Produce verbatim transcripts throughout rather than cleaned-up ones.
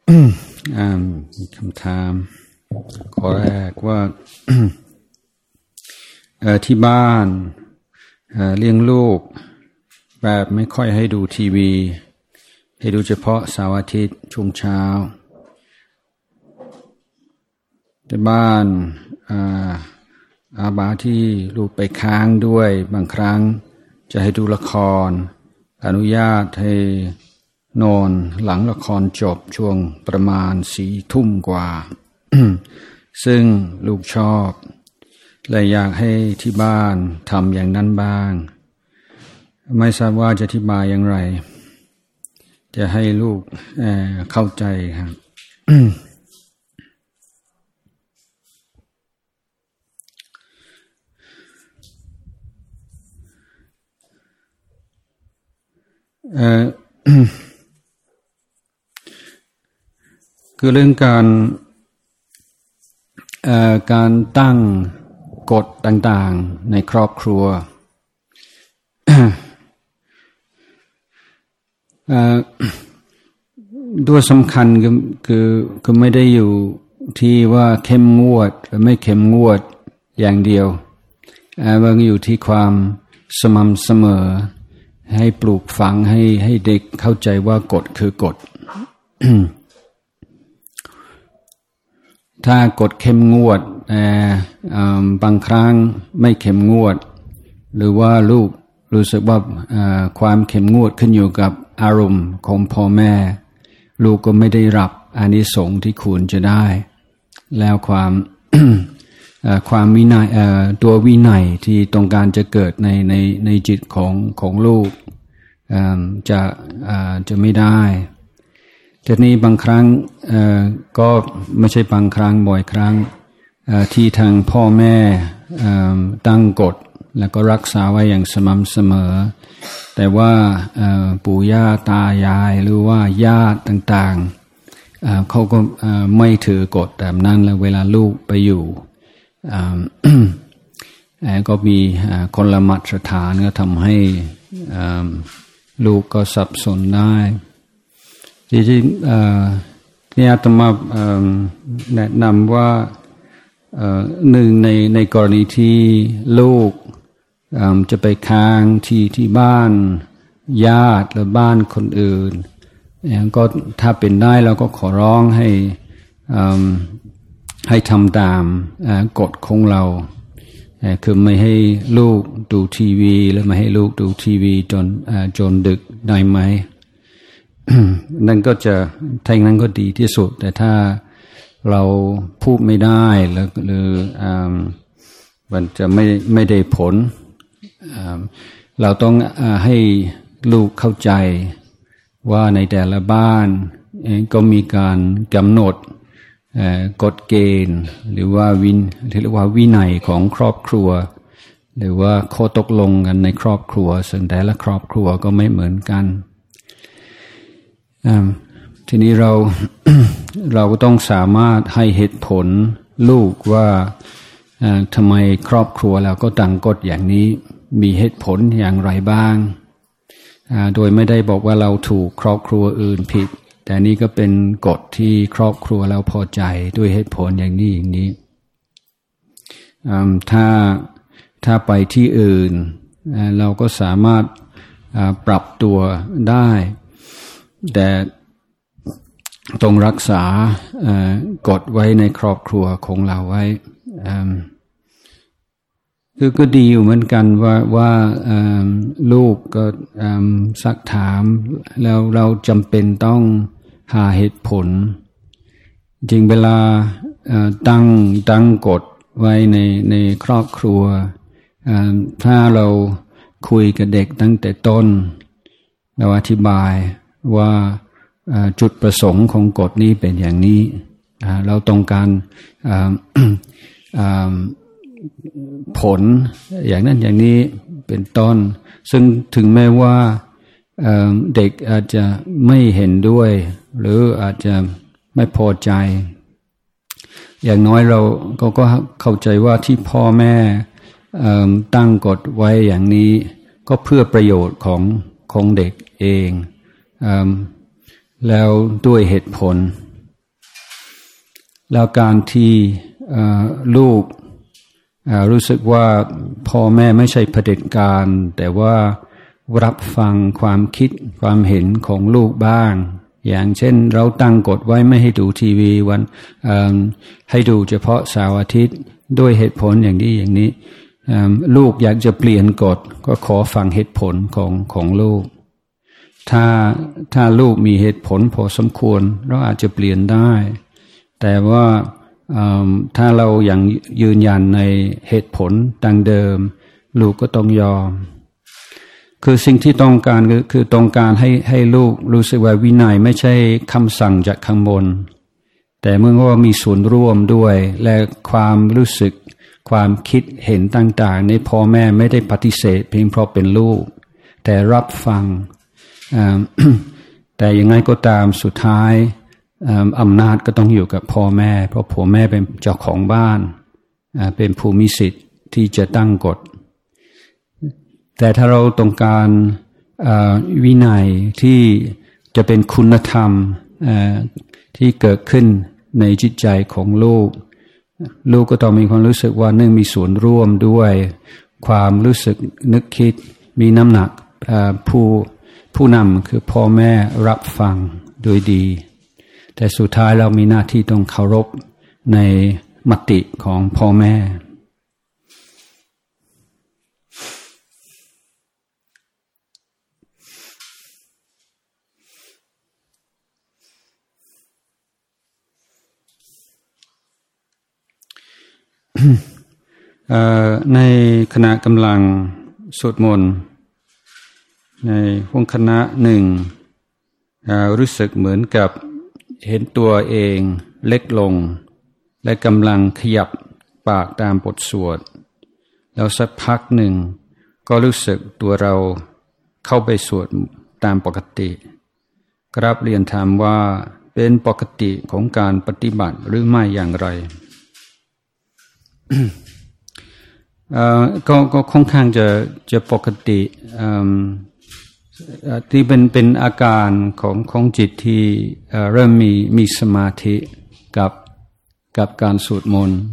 มีคำถามข้อแรกว่า ที่บ้านเลี้ยงลูกแบบไม่ค่อยให้ดูทีวีให้ดูเฉพาะเสาร์อาทิตย์ช่วงเช้าแต่บ้านอาอาบาที่ลูกไปค้างด้วยบางครั้งจะให้ดูละครอนุญาตให้นอนหลังละครจบช่วงประมาณสี่ทุ่มกว่า ซึ่งลูกชอบและอยากให้ที่บ้านทำอย่างนั้นบ้างไม่ทราบว่าจะอธิบายอย่างไรจะให้ลูก เอ่อ เข้าใจครับ เอ่อ คือเรื่องการเอ่อการตั้งกฎต่างๆในครอบครัว ด้วยสำคัญคือคือคือไม่ได้อยู่ที่ว่าเข้มงวดหรือไม่เข้มงวดอย่างเดียวมันอยู่ที่ความสม่ำเสมอให้ปลูกฝังให้ให้เด็กเข้าใจว่ากฎคือกฎ ถ้ากฎเข้มงวดแต่บางครั้งไม่เข้มงวดหรือว่าลูกรู้สึกว่าความเข้มงวดขึ้นอยู่กับอารมณ์ของพ่อแม่ลูกก็ไม่ได้รับอานิสงส์ที่ควรจะได้แล้วความ ความวินัยตัววินัยที่ต้องการจะเกิดในในในจิตของของลูกจะจะไม่ได้ทีนี้บางครั้งก็ไม่ใช่บางครั้งบ่อยครั้งที่ทางพ่อแม่ตั้งกฎแล้วก็รักษาไว้อย่างสม่ำเสมอแต่ว่าปู่ย่าตายายหรือว่าญาติต่างๆเขาก็ไม่ถือกฎแบบนั้นแล้วเวลาลูกไปอยู่ก็มีคนละมาตรฐานก็ทำให้ลูกก็สับสนได้จริงๆนี่อาตมาแนะนำว่าหนึ่งในในกรณีที่ลูกจะไปค้างที่ที่บ้านญาติหรือบ้านคนอื่นก็ถ้าเป็นได้เราก็ขอร้องให้ให้ทำตามกฎของเราคือไม่ให้ลูกดูทีวีหรือไม่ให้ลูกดูทีวีจนจนดึกได้ไหม นั่นก็จะทั้งนั้นก็ดีที่สุดแต่ถ้าเราพูดไม่ได้หรือหรือมันจะไม่ไม่ได้ผลเราต้องให้ลูกเข้าใจว่าในแต่ละบ้านก็มีการกำหนดกฎเกณฑ์หรือว่าวินเรียกว่าวินัยของครอบครัวหรือว่าข้อตกลงกันในครอบครัวซึ่งแต่ละครอบครัวก็ไม่เหมือนกันทีนี้เรา เราก็ต้องสามารถให้เหตุผลลูกว่าทำไมครอบครัวเราก็ตั้งกฎอย่างนี้มีเหตุผลอย่างไรบ้างโดยไม่ได้บอกว่าเราถูกครอบครัวอื่นผิดแต่นี่ก็เป็นกฎที่ครอบครัวเราพอใจด้วยเหตุผลอย่างนี้อย่างนี้ถ้าถ้าไปที่อื่นเราก็สามารถปรับตัวได้แต่ต้องรักษากฎไว้ในครอบครัวของเราไว้คือก็ดีอยู่เหมือนกันว่าว่าลูกก็ซักถามแล้วเราจำเป็นต้องหาเหตุผลจริงเวลาตั้งตั้งกฎไว้ในในครอบครัวถ้าเราคุยกับเด็กตั้งแต่ต้นเราอธิบายว่าจุดประสงค์ของกฎนี้เป็นอย่างนี้เราต้องการผลอย่างนั้นอย่างนี้เป็นต้นซึ่งถึงแม้ว่าเด็กอาจจะไม่เห็นด้วยหรืออาจจะไม่พอใจอย่างน้อยเราก็ก็เข้าใจว่าที่พ่อแม่ตั้งกฎไว้อย่างนี้ก็เพื่อประโยชน์ของของเด็กเองแล้วด้วยเหตุผลแล้วการที่ลูกรู้สึกว่าพ่อแม่ไม่ใช่เผด็จการแต่ว่ารับฟังความคิดความเห็นของลูกบ้างอย่างเช่นเราตั้งกฎไว้ไม่ให้ดูทีวีวันให้ดูเฉพาะเสาร์อาทิตย์ด้วยเหตุผลอย่างนี้อย่างนี้ลูกอยากจะเปลี่ยนกฎก็ขอฟังเหตุผลของของลูกถ้าถ้าลูกมีเหตุผลพอสมควรเราอาจจะเปลี่ยนได้แต่ว่าถ้าเรายังยืนยันในเหตุผลดังเดิมลูกก็ต้องยอมคือสิ่งที่ต้องการคือคือต้องการให้ให้ลูกรู้สึกว่าวินัยไม่ใช่คำสั่งจากข้างบนแต่เมื่อว่ามีส่วนร่วมด้วยและความรู้สึกความคิดเห็นต่างๆในพ่อแม่ไม่ได้ปฏิเสธเพียงเพราะเป็นลูกแต่รับฟัง แต่ยังไงก็ตามสุดท้ายอำนาจก็ต้องอยู่กับพ่อแม่เพราะพ่อแม่เป็นเจ้าของบ้านเป็นผู้มีสิทธิ์ที่จะตั้งกฎแต่ถ้าเราต้องการวินัยที่จะเป็นคุณธรรมที่เกิดขึ้นในจิตใจของลูกลูกก็ต้องมีความรู้สึกว่านึ่งมีส่วนร่วมด้วยความรู้สึกนึกคิดมีน้ำหนักผู้ผู้นำคือพ่อแม่รับฟังโดยดีแต่สุดท้ายเรามีหน้าที่ต้องเคารพในมติของพ่อแม่ในคณะกำลังสวดมนต์ในห้องคณะหนึ่งรู้สึกเหมือนกับเห็นตัวเองเล็กลงและกำลังขยับปากตามบทสวดแล้วสักพักหนึ่งก็รู้สึกตัวเราเข้าไปสวดตามปกติกราบเรียนถามว่าเป็นปกติของการปฏิบัติหรือไม่อย่างไร ก็ก็ค่อนข้างจะจะปกติที่เป็นเป็นอาการของของจิตที่เริ่มมีมีสมาธิกับกับการสวดมนต์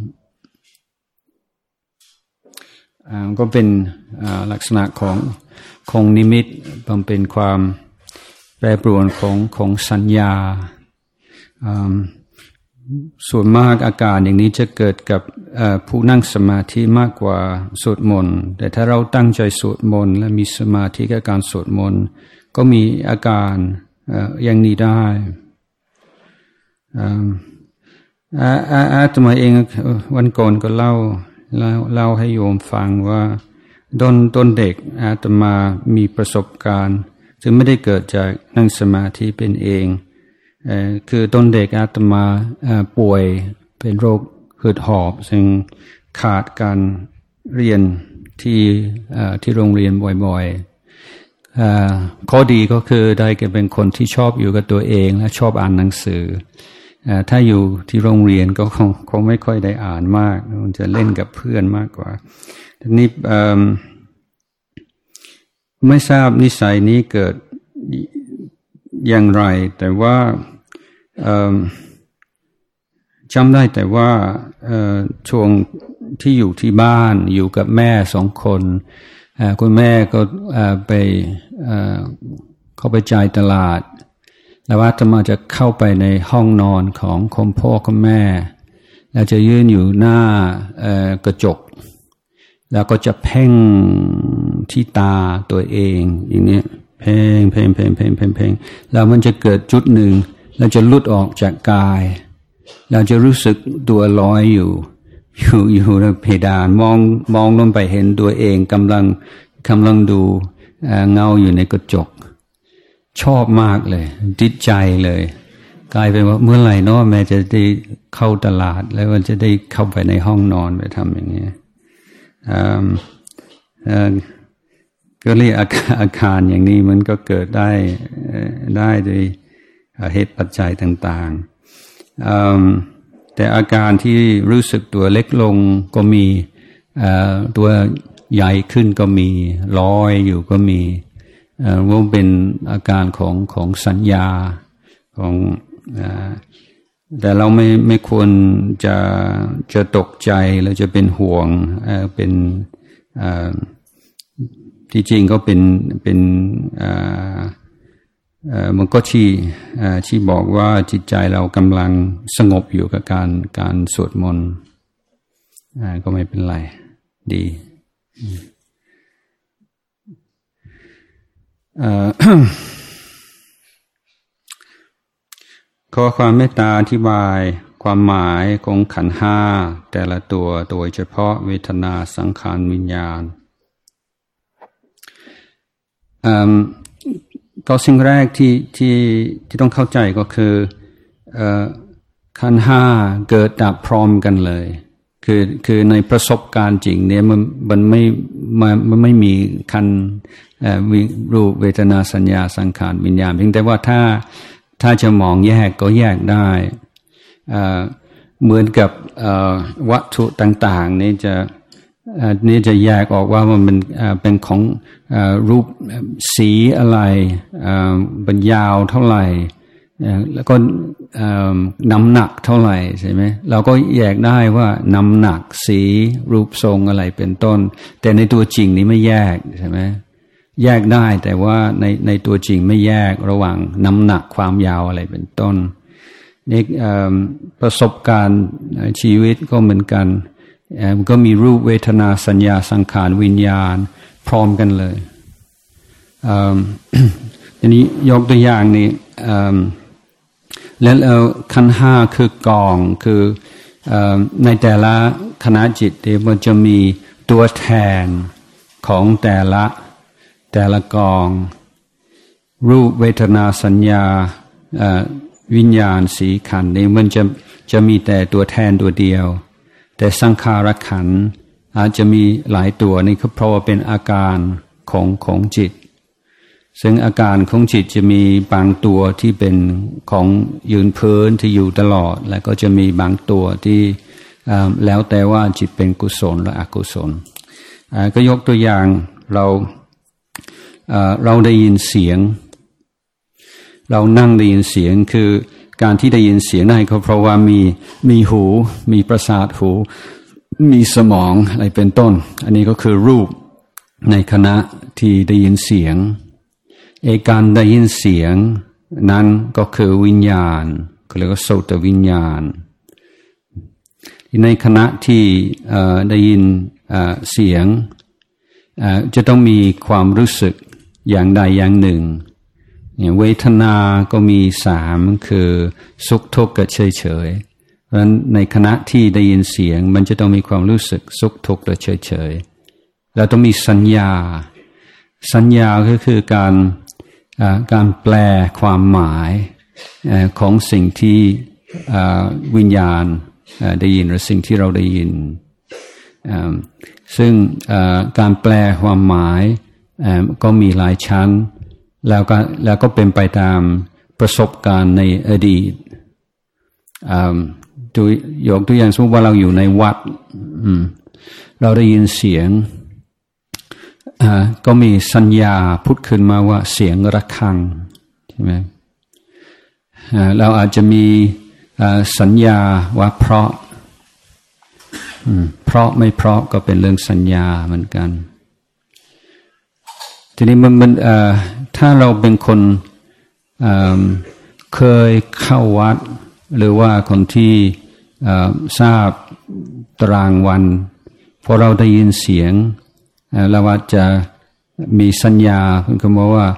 ก็เป็นลักษณะของของนิมิตมันเป็นความแปรปรวนของของสัญญาส่วนมากอาการอย่างนี้จะเกิดกับผู้นั่งสมาธิมากกว่าสวดมนต์แต่ถ้าเราตั้งใจสวดมนต์และมีสมาธิกับการสวดมนต์ก็มีอาการอย่างนี้ได้อาตมาเองวันก่อนก็เล่าเล่าให้โยมฟังว่าตอนตอนเด็กอาตมามีประสบการณ์ซึ่งไม่ได้เกิดจากนั่งสมาธิเป็นเองคือตอนเด็กอาตมาป่วยเป็นโรคหืดหอบซึ่งขาดการเรียนที่ที่โรงเรียนบ่อยๆข้อดีก็คือได้แก่เป็นคนที่ชอบอยู่กับตัวเองและชอบอ่านหนังสือถ้าอยู่ที่โรงเรียนก็คงคงไม่ค่อยได้อ่านมากมันจะเล่นกับเพื่อนมากกว่าทีนี้ไม่ทราบนิสัยนี้เกิดอย่างไรแต่ว่าจำได้แต่ว่าช่วงที่อยู่ที่บ้านอยู่กับแม่สองคนคุณแม่ก็ไปเข้าไปจ่ายตลาดแล้วอาตมาจะเข้าไปในห้องนอนของคุณพ่อคุณแม่แล้วจะยืนอยู่หน้ากระจกแล้วก็จะเพ่งที่ตาตัวเองอย่างนี้เพ่งเพ่งเพ่งเพ่งเพ่งเพ่งแล้วมันจะเกิดจุดหนึ่งแล้วจะหลุดออกจากกายเราจะรู้สึกตัวลอยอยู่อยู่อยู่ในเพดานมองมองลงไปเห็นตัวเองกำลังกำลังดูเงาอยู่ในกระจกชอบมากเลยติดใจเลยกลายเป็นว่าเมื่อไหร่เนาะแม่จะได้เข้าตลาดแล้วมันจะได้เข้าไปในห้องนอนไปทำอย่างนี้ก็เรียกอาการอย่างนี้มันก็เกิดได้ได้โดยเหตุปัจจัยต่างๆแต่อาการที่รู้สึกตัวเล็กลงก็มีตัวใหญ่ขึ้นก็มีลอยอยู่ก็มีว่าเป็นอาการของของสัญญาของแต่เราไม่ไม่ควรจะจะตกใจหรือจะเป็นห่วงเอ่อเป็นเอ่อที่จริงก็เป็นเป็นเอ่อเอ่อมันก็ที่เอ่อที่บอกว่าจิตใจเรากำลังสงบอยู่กับการการสวดมนต์อ่าก็ไม่เป็นไรดีเอ่อ ขอความเมตตาอธิบายความหมายของขันธ์ห้าแต่ละตัวโดยเฉพาะเวทนาสังขารวิญญาณก็สิ่งแรกที่ที่ที่ต้องเข้าใจก็คือขันธ์ห้าเกิดดับพร้อมกันเลยคือคือในประสบการณ์จริงเนี่ยมันมันไม่มันไม่มีขันธ์รูปเวทนาสัญญาสังขารวิญญาณเพียงแต่ว่าถ้าถ้าจะมองแยกก็แยกได้เหมือนกับวัตถุต่างๆนี่จะนี่จะแยกออกว่ามันเป็นของรูปสีอะไรเป็นยาวเท่าไหร่แล้วก็น้ำหนักเท่าไหร่ใช่ไหมเราก็แยกได้ว่าน้ำหนักสีรูปทรงอะไรเป็นต้นแต่ในตัวจริงนี่ไม่แยกใช่ไหมแยกได้แต่ว่าในในตัวจริงไม่แยกระหว่างน้ำหนักความยาวอะไรเป็นต้นนี่ประสบการณ์ชีวิตก็เหมือนกันก็มีรูปเวทนาสัญญาสังขารวิญญาณพร้อมกันเลยทีนี้ยกตัวอย่างนี้แล้วขันธ์ห้าคือกองคือในแต่ละคณะจิตมันจะมีตัวแทนของแต่ละแต่ละกองรูปเวทนาสัญญาวิญญาณสีขันธ์นี่มันจะจะมีแต่ตัวแทนตัวเดียวแต่สังขารขันธ์อาจจะมีหลายตัวนี่ก็เพราะว่าเป็นอาการของของจิตซึ่งอาการของจิตจะมีบางตัวที่เป็นของยืนพื้นที่อยู่ตลอดแล้วก็จะมีบางตัวที่แล้วแต่ว่าจิตเป็นกุศลหรืออกุศลก็ยกตัวอย่างเราเราได้ยินเสียงเรานั่งได้ยินเสียงคือการที่ได้ยินเสียงได้ก็เพราะว่ามีมีหูมีประสาทหูมีสมองอะไรเป็นต้นอันนี้ก็คือรูปในขณะที่ได้ยินเสียงเอการได้ยินเสียงนั้นก็คือวิญญาณเขาเรียกว่าโสตวิญญาณในขณะที่ได้ยินเสียงจะต้องมีความรู้สึกอย่างใดอย่างหนึ่งเวทนาก็มีสามคือสุขทุกข์กับเฉยเฉยเพราะฉะนั้นในขณะที่ได้ยินเสียงมันจะต้องมีความรู้สึกสุขทุกข์และเฉยเฉยแล้วต้องมีสัญญาสัญญาก็คือการการแปลความหมายของสิ่งที่วิญญาณได้ยินหรือสิ่งที่เราได้ยินซึ่งการแปลความหมายก็มีหลายชั้นแล้วก็แล้วก็เป็นไปตามประสบการณ์ในอดีตตัวยกตัวอย่างสมมติว่าเราอยู่ในวัดเราได้ยินเสียงก็มีสัญญาพูดขึ้นมาว่าเสียงระฆังใช่ไหมเราอาจจะมีสัญญาว่าเพราะเพราะไม่เพราะก็เป็นเรื่องสัญญาเหมือนกันทีนี้มันมันถ้าเราเป็นคนเคยเข้าวัดหรือว่าคนที่ทราบตารางวันพอเราได้ยินเสียงเราอาจจะมีสัญญาเพื่อนก็บอกว่า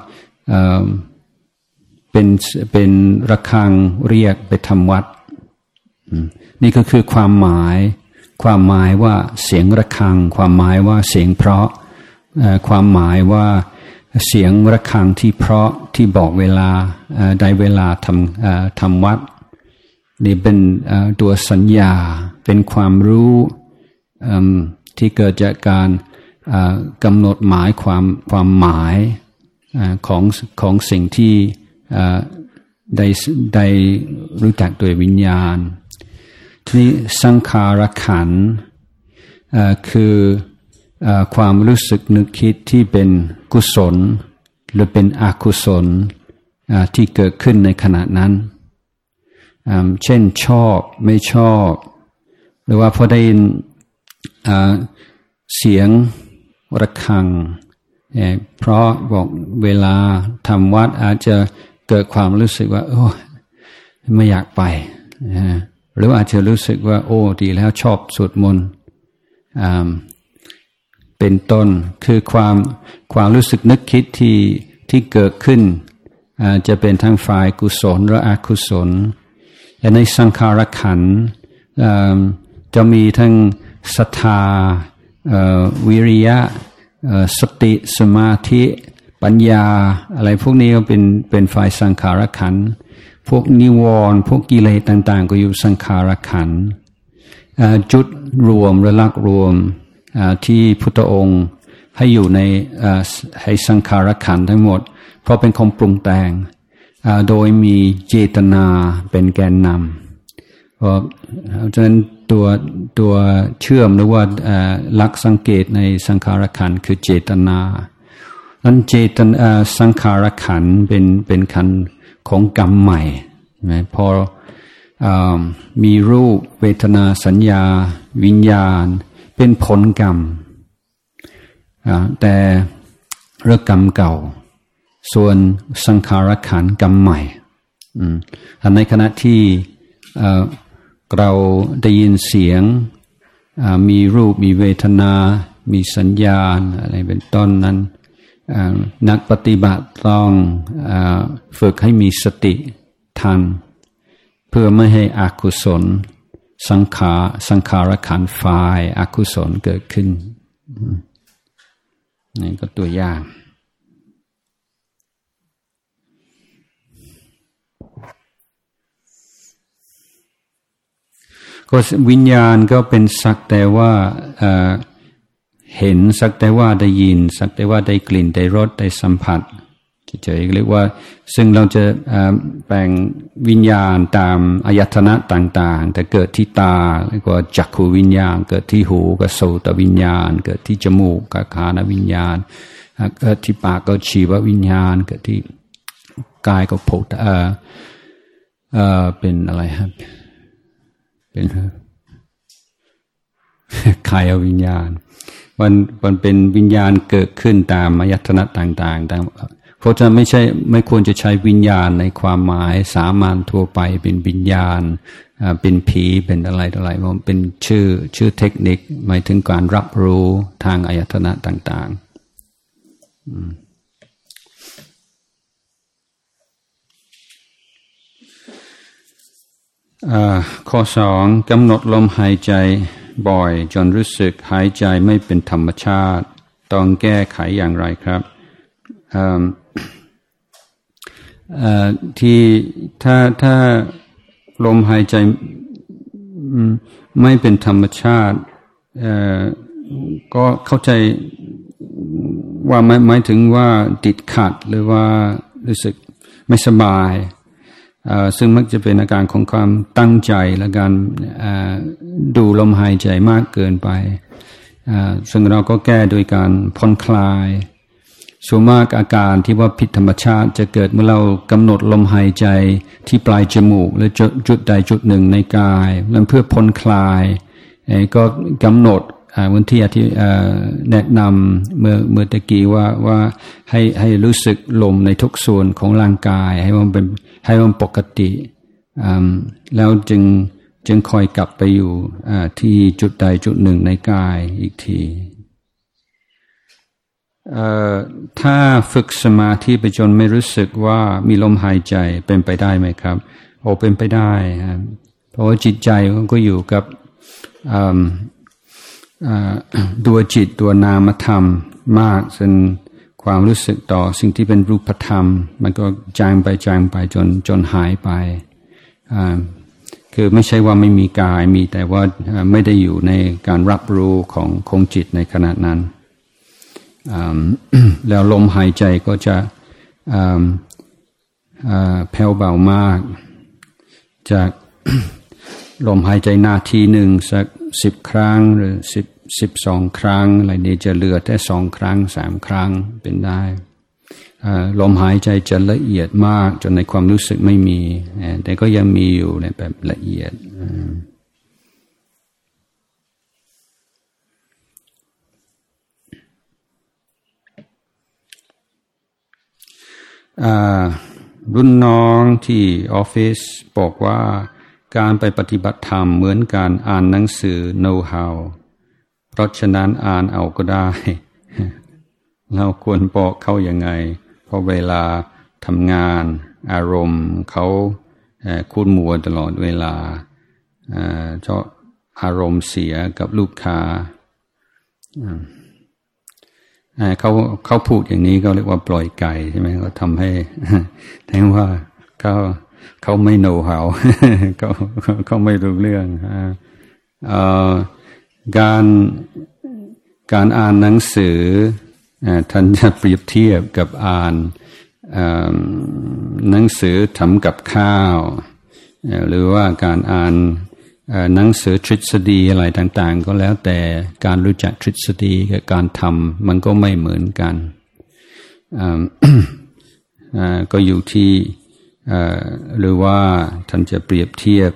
เป็นเป็นระฆังเรียกไปทำวัดนี่ก็คือความหมายความหมายว่าเสียงระฆังความหมายว่าเสียงเพราะความหมายว่าเสียงระฆังที่เพราะที่บอกเวลาได้เวลาทำทำวัดนี่เป็นตัวสัญญาเป็นความรู้ที่เกิดจากการกำหนดหมายความความหมายของของสิ่งที่ได้ได้รู้จักโดยวิญญาณทีนี้สังขารขันธ์คือความรู้สึกนึกคิดที่เป็นกุศลหรือเป็นอกุศลที่เกิดขึ้นในขณะนั้นเช่นชอบไม่ชอบหรือว่าพอได้ยินเสียงระฆังเพราะบอกเวลาทำวัดอาจจะเกิดความรู้สึกว่าโอ้ไม่อยากไปหรืออาจจะรู้สึกว่าโอ้ดีแล้วชอบสวดมนต์เป็นต้นคือความความรู้สึกนึกคิดที่ที่เกิดขึ้นจะเป็นทั้งฝ่ายกุศลและอกุศลและในสังขารขันธ์จะมีทั้งศรัทธาวิริยะสติสมาธิปัญญาอะไรพวกนี้ก็เป็นเป็นฝ่ายสังขารขันธ์พวกนิวรณ์พวกกิเลสต่างๆก็อยู่สังขารขันธ์จุดรวมหรือหลักรวมที่พุทธองค์ให้อยู่ในให้สังขารขันธ์ทั้งหมดเพราะเป็นของปรุงแต่งโดยมีเจตนาเป็นแกนนำเพราะฉะนั้นตัวตัวเชื่อมหรือว่าหลักสังเกตในสังขารขันธ์คือเจตนานั้นเจตนาสังขารขันธ์เป็นเป็นขันธ์ของกรรมใหม่ใช่ไหมพอมีรูปเวทนาสัญญาวิญญาณเป็นผลกรรมแต่เรื่องกรรมเก่าส่วนสังขารขันธ์กรรมใหม่ในขณะที่เราได้ยินเสียงมีรูปมีเวทนามีสัญญาณอะไรเป็นต้นนั้นนักปฏิบัติต้องฝึกให้มีสติทันเพื่อไม่ให้อกุศลสังขารสังขารขันธ์ฝ่ายอกุศลเกิดขึ้นนี่ก็ตัวอย่างก็วิญญาณก็เป็นสักแต่ว่าเห็นสักแต่ว่าได้ยินสักแต่ว่าได้กลิ่นได้รสได้สัมผัสเฉยๆเรียกว่าซึ่งเราจะแบ่งวิญญาณตามอายตนะต่างๆแต่เกิดที่ตาเรียกว่าจักขุวิญญาณเกิดที่หูก็โสตวิญญาณเกิดที่จมูกก็คานวิญญาณเกิดที่ปากก็ชีววิญญาณเกิดที่กายก็โผฏเอ่อเอ่อเป็นอะไรครับเป็นกายวิญญาณมันมันเป็นวิญญาณเกิดขึ้นตามอายตนะต่างๆตามเพราะฉะนั้นไม่ใช่ไม่ควรจะใช้วิญญาณในความหมายสามัญทั่วไปเป็นวิญญาณเป็นผีเป็นอะไรต่ออะไรมันเป็นชื่อชื่อเทคนิคหมายถึงการรับรู้ทางอายตนะต่างๆข้อสองกำหนดลมหายใจบ่อยจนรู้สึกหายใจไม่เป็นธรรมชาติต้องแก้ไขอย่างไรครับที่ถ้าถ้าลมหายใจไม่เป็นธรรมชาติก็เข้าใจว่าหมายหมายถึงว่าติดขัดหรือว่ารู้สึกไม่สบายซึ่งมักจะเป็นอาการของความตั้งใจและการดูลมหายใจมากเกินไปซึ่งเราก็แก้โดยการผ่อนคลายส่วนมากอาการที่ว่าผิดธรรมชาติจะเกิดเมื่อเรากำหนดลมหายใจที่ปลายจมูกหรือจุดใดจุดหนึ่งในกายแล้วเพื่อผ่อนคลายก็กำหนดวันที่ที่แนะนำเมื่อเมื่อตะกี้ว่าว่าให้ให้รู้สึกลมในทุกส่วนของร่างกายให้มันเป็นให้มันปกติแล้วจึงจึงคอยกลับไปอยู่ที่จุดใดจุดหนึ่งในกายอีกทีถ้าฝึกสมาธิไปจนไม่รู้สึกว่ามีลมหายใจเป็นไปได้ไหมครับโอ้เป็นไปได้ครับเพราะว่าจิตใจมันก็อยู่กับตัวจิตตัวนามธรรมมากจนความรู้สึกต่อสิ่งที่เป็นรูปธรรมมันก็จางไปจางไปจนจนหายไปคือไม่ใช่ว่าไม่มีกายมีแต่ว่าไม่ได้อยู่ในการรับรู้ของของจิตในขณะนั้นแล้วลมหายใจก็จะแผ่วเบามากจากลมหายใจนาทีหนึ่งสักสิบครั้งหรือสิบสิบสองครั้งอะไรนี้จะเหลือแค่สองครั้งสามครั้งเป็นได้ลมหายใจจะละเอียดมากจนในความรู้สึกไม่มีแต่ก็ยังมีอยู่ในแบบละเอียดรุ่นน้องที่ออฟฟิศบอกว่าการไปปฏิบัติธรรมเหมือนการอ่านหนังสือ know-how เพราะฉะนั้นอ่านเอาก็ได้เราควรบอกเขายังไงเพราะเวลาทำงานอารมณ์เขาคุ้นมัวตลอดเวลาเพราะอารมณ์เสียกับลูกค้าเขาเขาพูดอย่างนี้ก็เรียกว่าปล่อยไก่ใช่ไหมเขาทำให้แทนว่าเขาเขาไม่ know how เขาเขาไม่รู้เรื่องการการอ่านหนังสือท่านจะเปรียบเทียบกับอ่านหนังสือทำกับข้าวหรือว่าการอ่านหนังสือทฤษฎีอะไรต่างๆก็แล้วแต่การรู้จักทฤษฎีกับการทำมันก็ไม่เหมือนกัน ก็อยู่ที่หรือว่าท่านจะเปรียบเทียบ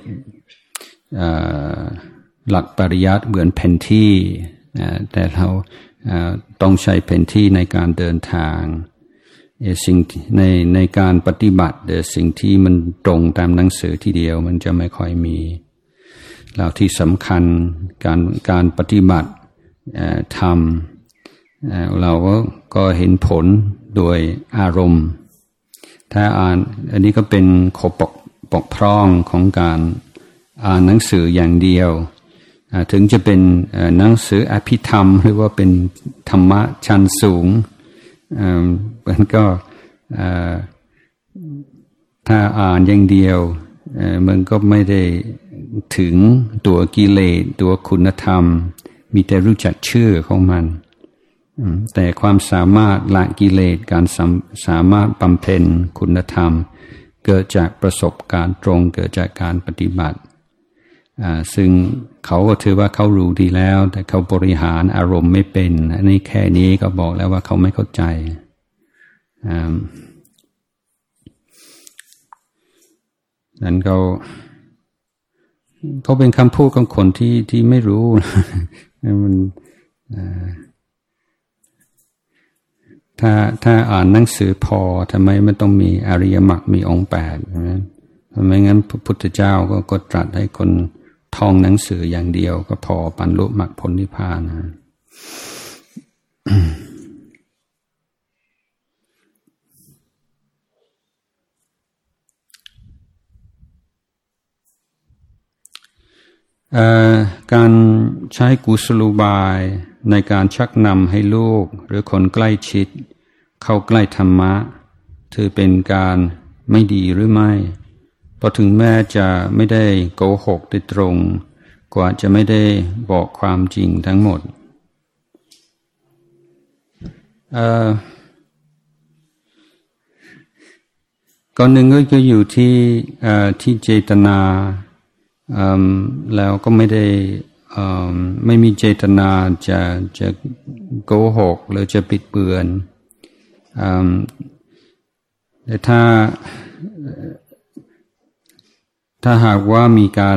หลักปริยัติเหมือนแผนที่แต่เราต้องใช้แผนที่ในการเดินทางสิ่งในในการปฏิบัติแต่สิ่งที่มันตรงตามหนังสือทีเดียวมันจะไม่ค่อยมีแล้วที่สำคัญการการปฏิบัติทำเราก็เห็นผลโดยอารมณ์ถ้าอ่านอันนี้ก็เป็นข้อบกบกพร่องของการอ่านหนังสืออย่างเดียวถึงจะเป็นหนังสืออภิธรรมหรือว่าเป็นธรรมะชั้นสูงมันก็ถ้าอ่านอย่างเดียวมันก็ไม่ได้ถึงตัวกิเลสตัวคุณธรรมมีแต่รู้จักชื่อของมันแต่ความสามารถละกิเลสการสามารถบำเพ็ญคุณธรรมเกิดจากประสบการณ์ตรงเกิดจากการปฏิบัติซึ่งเขาก็ถือว่าเขารู้ดีแล้วแต่เขาบริหารอารมณ์ไม่เป็นอันนี้แค่นี้ก็บอกแล้วว่าเขาไม่เข้าใจนั้นเขาเขาเป็นคำพูดของคนที่ที่ไม่รู้มันถ้าถ้าอ่านหนังสือพอทำไมมันต้องมีอริยมรรคมีองค์แปดทำไมงั้นพระพุทธเจ้าก็ก็ตรัสให้คนท่องหนังสืออย่างเดียวก็พอบรรลุมรรคผลนิพพานนะการใช้กุศโลบายในการชักนำให้ลูกหรือคนใกล้ชิดเข้าใกล้ธรรมะถือเป็นการไม่ดีหรือไม่เพราะถึงแม้จะไม่ได้โกหกโดยตรงกว่าจะไม่ได้บอกความจริงทั้งหมดก่อนหนึ่งก็อยู่ที่ที่เจตนาแล้วก็ไม่ได้ไม่มีเจตนาจะจะโกหกหรือจะปิดเบือนแต่ถ้าถ้าหากว่ามีการ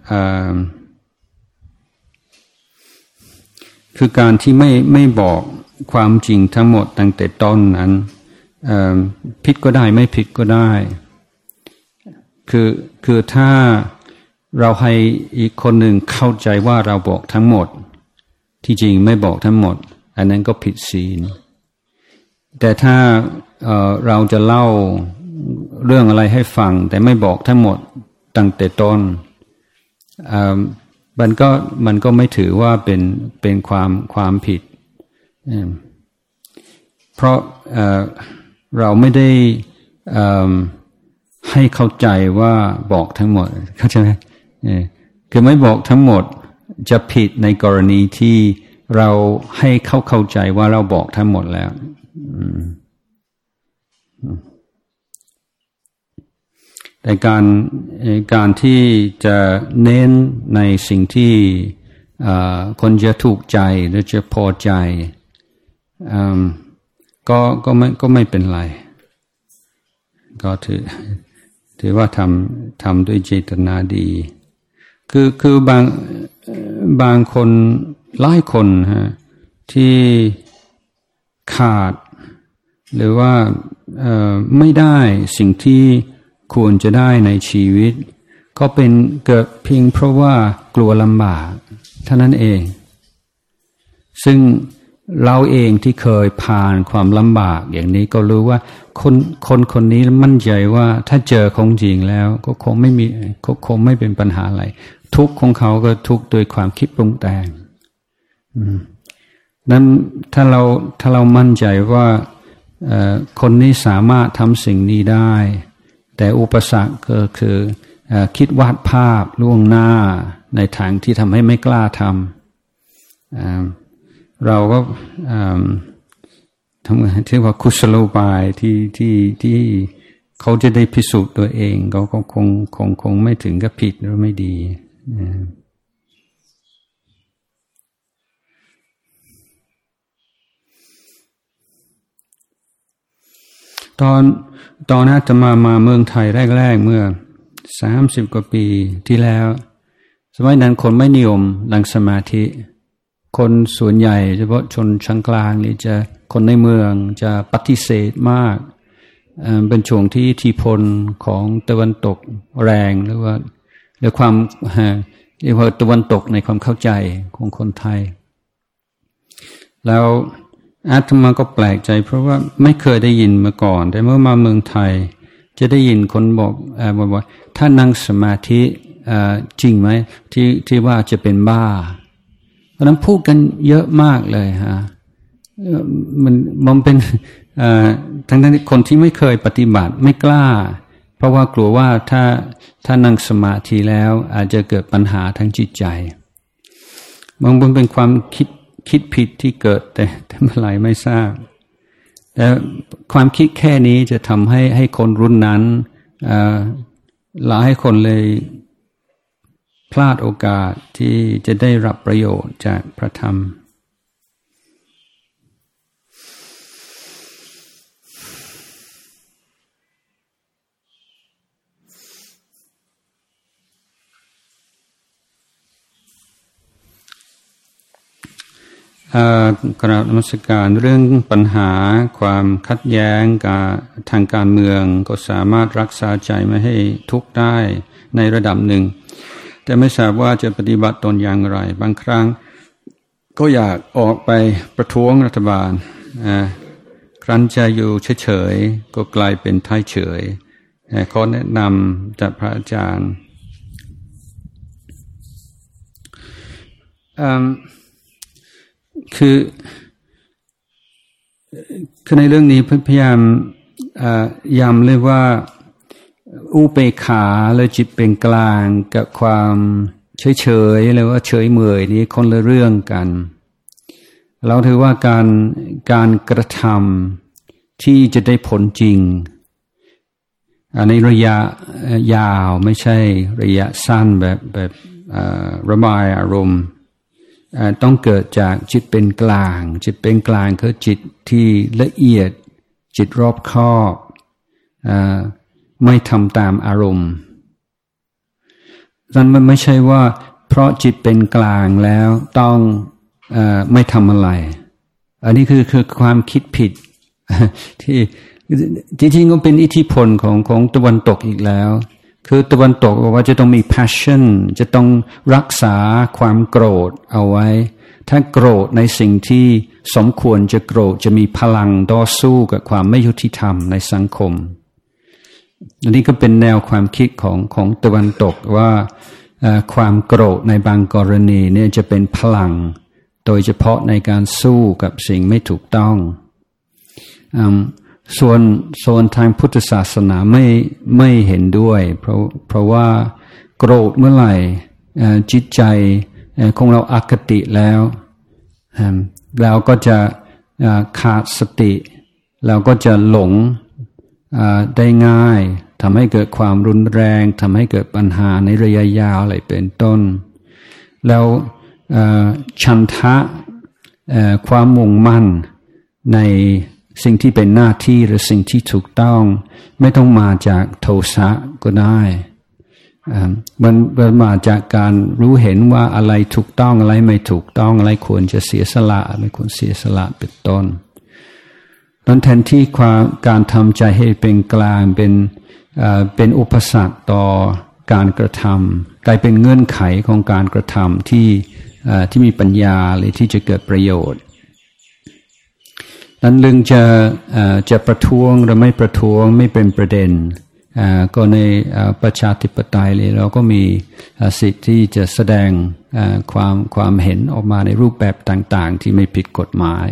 คือการที่ไม่ไม่บอกความจริงทั้งหมดตั้งแต่ต้นนั้นผิดก็ได้ไม่ผิดก็ได้คือคือถ้าเราให้อีกคนหนึ่งเข้าใจว่าเราบอกทั้งหมดที่จริงไม่บอกทั้งหมดอันนั้นก็ผิดศีลแต่ถ้า เอ่อ เราจะเล่าเรื่องอะไรให้ฟังแต่ไม่บอกทั้งหมดตั้งแต่ต้นมันก็มันก็ไม่ถือว่าเป็นเป็นความความผิดเพราะ เอ่อ เราไม่ได้ให้เข้าใจว่าบอกทั้งหมดเข้าใจไหมคือไม่บอกทั้งหมดจะผิดในกรณีที่เราให้เขาเข้าใจว่าเราบอกทั้งหมดแล้วแต่การการที่จะเน้นในสิ่งที่คนจะถูกใจหรือจะพอใจก็ก็ไม่ก็ไม่เป็นไรก็ถือถือว่าทำทำด้วยเจตนาดีคือคือบางบางคนหลายคนฮะที่ขาดหรือว่าเอ่อไม่ได้สิ่งที่ควรจะได้ในชีวิตก็เป็นเกิดเพียงเพราะว่ากลัวลำบากเท่านั้นเองซึ่งเราเองที่เคยผ่านความลำบากอย่างนี้ก็รู้ว่าคนคนคนนี้มั่นใจว่าถ้าเจอของจริงแล้วก็คงไม่มีก็คงไม่เป็นปัญหาอะไรทุกข์ของเขาก็ทุกข์โดยความคิดปรุงแต่งนั้นถ้าเราถ้าเรามั่นใจว่าคนนี้สามารถทำสิ่งนี้ได้แต่อุปสรรคก็คือคิดวาดภาพล่วงหน้าในทางที่ทำให้ไม่กล้าทำเราก็ทำงานที่ว่ากุศโลบายที่ที่ที่เขาจะได้พิสูจน์ตัวเองเขาก็คงคงคงไม่ถึงกับผิดหรือไม่ดีตอนตอนอาตมามาเมืองไทยแรกๆเมื่อสามสิบกว่าปีที่แล้วสมัยนั้นคนไม่นิยมนั่งสมาธิคนส่วนใหญ่เฉพาะชนชั้นกลางนี่จะคนในเมืองจะปฏิเสธมากเป็นช่วงที่อิทธิพลของตะวันตกแรงหรือว่าหรือความเรียกว่าตะวันตกในความเข้าใจของคนไทยแล้วอาตมาก็แปลกใจเพราะว่าไม่เคยได้ยินมาก่อนแต่เมื่อมาเมืองไทยจะได้ยินคนบอกบอกว่าถ้านั่งสมาธิจริงไหมที่ที่ว่าจะเป็นบ้าเพราะนั้นพูดกันเยอะมากเลยฮะมันมันเป็นทั้งนั้นคนที่ไม่เคยปฏิบัติไม่กล้าเพราะว่ากลัวว่าถ้าถ้านั่งสมาธิแล้วอาจจะเกิดปัญหาทางจิตใจมันเป็นความคิดคิดผิดที่เกิดแต่แต่เมื่อไหร่ไม่ทราบแต่ความคิดแค่นี้จะทำให้ให้คนรุ่นนั้นหลายคนเลยพลาดโอกาสที่จะได้รับประโยชน์จากพระธรรมกราบนมัสการเรื่องปัญหาความขัดแย้งกับทางการเมืองก็สามารถรักษาใจไม่ให้ทุกข์ได้ในระดับหนึ่งแต่ไม่ทราบว่าจะปฏิบัติตนอย่างไรบางครั้งก็อยากออกไปประท้วงรัฐบาลครั้นจะอยู่เฉยๆก็กลายเป็นท้ายเฉยขอแนะนำจากพระอาจารย์คือคือในเรื่องนี้พยายามย้ำเลยว่าอุเบกขาและจิตเป็นกลางกับความเฉยๆหรือว่าเฉยเมยนี้คนละเรื่องกันเราถือว่าการการกระทำที่จะได้ผลจริงในระยะยาวไม่ใช่ระยะสั้นแบบแบบระบายอารมณ์ต้องเกิดจากจิตเป็นกลางจิตเป็นกลางคือจิตที่ละเอียดจิตรอบคอบไม่ทำตามอารมณ์นั่นมันไม่ใช่ว่าเพราะจิตเป็นกลางแล้วต้องเอ่อไม่ทำอะไรอันนี้คือคือความคิดผิดที่จริงๆก็เป็นอิทธิพลของของตะวันตกอีกแล้วคือตะวันตกบอกว่าจะต้องมี passion จะต้องรักษาความโกรธเอาไว้ถ้าโกรธในสิ่งที่สมควรจะโกรธจะมีพลังต่อสู้กับความไม่ยุติธรรมในสังคมอันนี้ก็เป็นแนวความคิดของของตะวันตกว่าความโกรธในบางกรณีเนี่ยจะเป็นพลังโดยเฉพาะในการสู้กับสิ่งไม่ถูกต้องส่วนส่วนทางพุทธศาสนาไม่ไม่เห็นด้วยเพราะเพราะว่าโกรธเมื่อไหร่จิตใจของเราอคติแล้วเราก็จะขาดสติเราก็จะหลงได้ง่ายทำให้เกิดความรุนแรงทำให้เกิดปัญหาในระยะยาวอะไรเป็นต้นแล้วฉันทะความมุ่งมั่นในสิ่งที่เป็นหน้าที่หรือสิ่งที่ถูกต้องไม่ต้องมาจากโทสะก็ได้มันมันมาจากการรู้เห็นว่าอะไรถูกต้องอะไรไม่ถูกต้องอะไรควรจะเสียสละไม่ควรเสียสละเป็นต้นนั้นแทนที่ความการทำใจให้เป็นกลางเป็นเป็นอุปสรรคต่อการกระทำกลายเป็นเงื่อนไขของการกระทำที่ที่มีปัญญาหรือที่จะเกิดประโยชน์นั้นเรื่องจะจะประท้วงหรือไม่ประท้วงไม่เป็นประเด็นก็ในประชาธิปไตยเลยเราก็มีสิทธิ์ที่จะแสดงความความเห็นออกมาในรูปแบบต่างๆที่ไม่ผิดกฎหมาย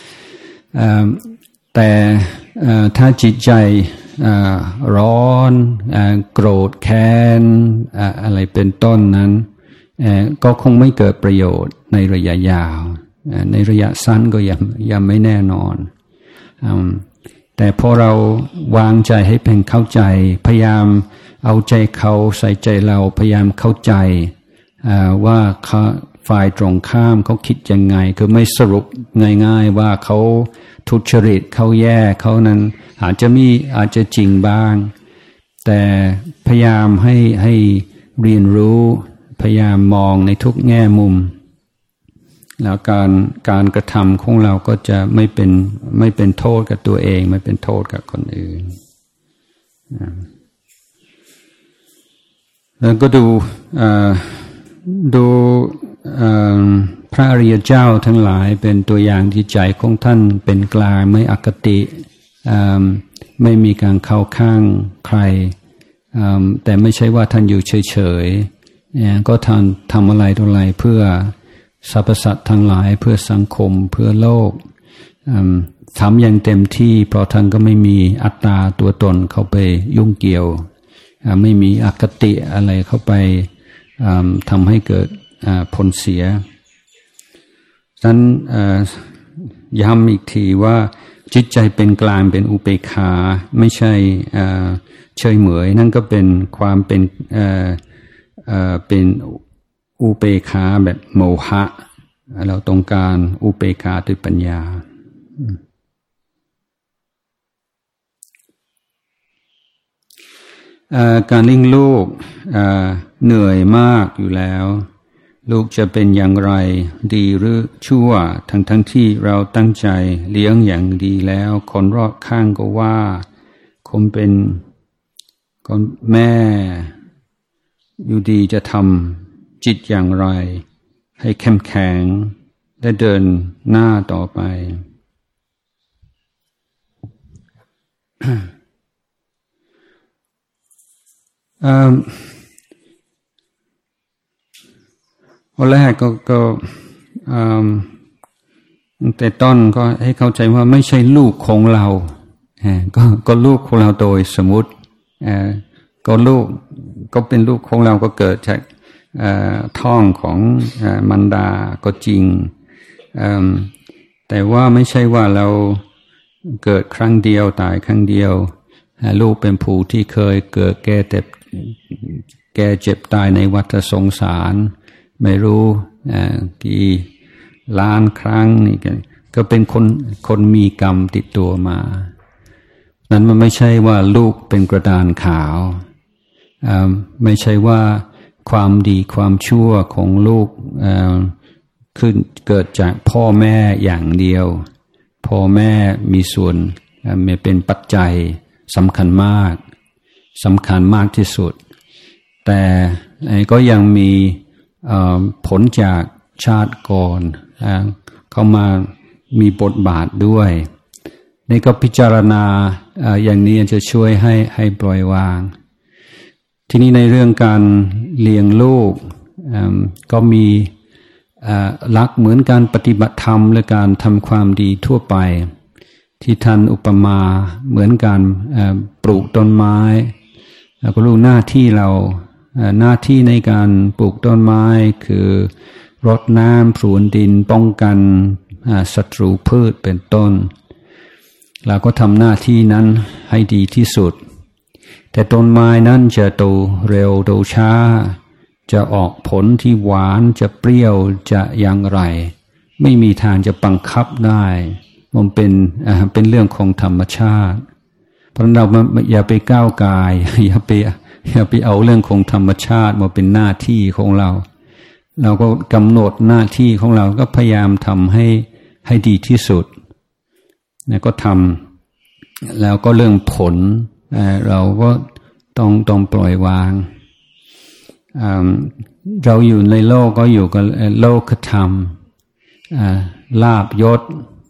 แต่ถ้าจิตใจร้อนโกรธแค้นอะไรเป็นต้นนั้นก็คงไม่เกิดประโยชน์ในระยะยาวในระยะสั้นก็ยังยังไม่แน่นอนแต่พอเราวางใจให้เป็นเข้าใจพยายามเอาใจเขาใส่ใจเราพยายามเข้าใจว่าฝ่ายตรงข้ามเขาคิดยังไงคือไม่สรุปง่ายๆว่าเขาทุจริตเขาแย่เขานั้นอาจจะมีอาจจะจริงบ้างแต่พยายามให้ให้เรียนรู้พยายามมองในทุกแง่มุมแล้วการการกระทำของเราก็จะไม่เป็นไม่เป็นโทษกับตัวเองไม่เป็นโทษกับคนอื่นแล้วก็ดูดูพระอริยเจ้าทั้งหลายเป็นตัวอย่างที่ใจของท่านเป็นกลางไม่อคติไม่มีการเข้าข้างใครแต่ไม่ใช่ว่าท่านอยู่เฉยๆก็ทำทำอะไรตัวอะไรเพื่อสรรพสัตว์ทั้งหลายเพื่อสังคมเพื่อโลกทำอย่างเต็มที่เพราะท่านก็ไม่มีอัตตาตัวตนเข้าไปยุ่งเกี่ยวไม่มีอคติอะไรเข้าไปทำให้เกิดผลเสียฉะนั้นย้ำอีกทีว่าจิตใจเป็นกลางเป็นอุเบกขาไม่ใช่เฉยเหมยนั่นก็เป็นความเป็นเป็นอุเบกขาแบบโมหะเราต้องการอุเบกขาด้วยปัญญาการเลี้ยงลูกเหนื่อยมากอยู่แล้วลูกจะเป็นอย่างไรดีหรือชั่วทั้งทั้งที่เราตั้งใจเลี้ยงอย่างดีแล้วคนรอบข้างก็ว่าคนเป็นคนแม่อยู่ดีจะทำจิตอย่างไรให้เข้มแข็งและเดินหน้าต่อไป วันแรกก็ก็แต่ต้นก็ให้เข้าใจว่าไม่ใช่ลูกของเราก็ก็ลูกของเราโดยสมมุติก็ลูกก็เป็นลูกของเราก็เกิดจากท้องของมารดาก็จริงแต่ว่าไม่ใช่ว่าเราเกิดครั้งเดียวตายครั้งเดียวลูกเป็นผู้ที่เคยเกิดแก่เจ็บแก่เจ็บตายในวัฏสงสารไม่รู้กี่ล้านครั้งนี่ก็เป็นคนคนมีกรรมติดตัวมานั้นมันไม่ใช่ว่าลูกเป็นกระดานขาวไม่ใช่ว่าความดีความชั่วของลูกขึ้นเกิดจากพ่อแม่อย่างเดียวพ่อแม่มีส่วนมีเป็นปัจจัยสำคัญมากสำคัญมากที่สุดแต่ก็ยังมีผลจากชาติก่อนเข้ามามีบทบาทด้วยนี่ก็พิจารณาอย่างนี้จะช่วยให้ให้ปล่อยวางทีนี้ในเรื่องการเลี้ยงลูกก็มีหลักเหมือนการปฏิบัติธรรมหรือการทำความดีทั่วไปที่ท่านอุปมาเหมือนการปลูกต้นไม้แล้วก็รู้หน้าที่เราหน้าที่ในการปลูกต้นไม้คือรดน้ำพรวนดินป้องกันศัตรูพืชเป็นต้นเราก็ทำหน้าที่นั้นให้ดีที่สุดแต่ต้นไม้นั้นจะโตเร็วโตช้าจะออกผลที่หวานจะเปรี้ยวจะอย่างไรไม่มีทางจะบังคับได้มันเป็นอ่าเป็นเรื่องของธรรมชาติเพราะเราอย่าไปก้าวกายอย่าไปอย่าไปเอาเรื่องของธรรมชาติมาเป็นหน้าที่ของเราเราก็กำหนดหน้าที่ของเราก็พยายามทำให้ให้ดีที่สุดแล้วก็ทำแล้วก็เรื่องผลเราก็ต้องต้องปล่อยวางเราอยู่ในโลกก็อยู่กับโลกธรรมลาภยศ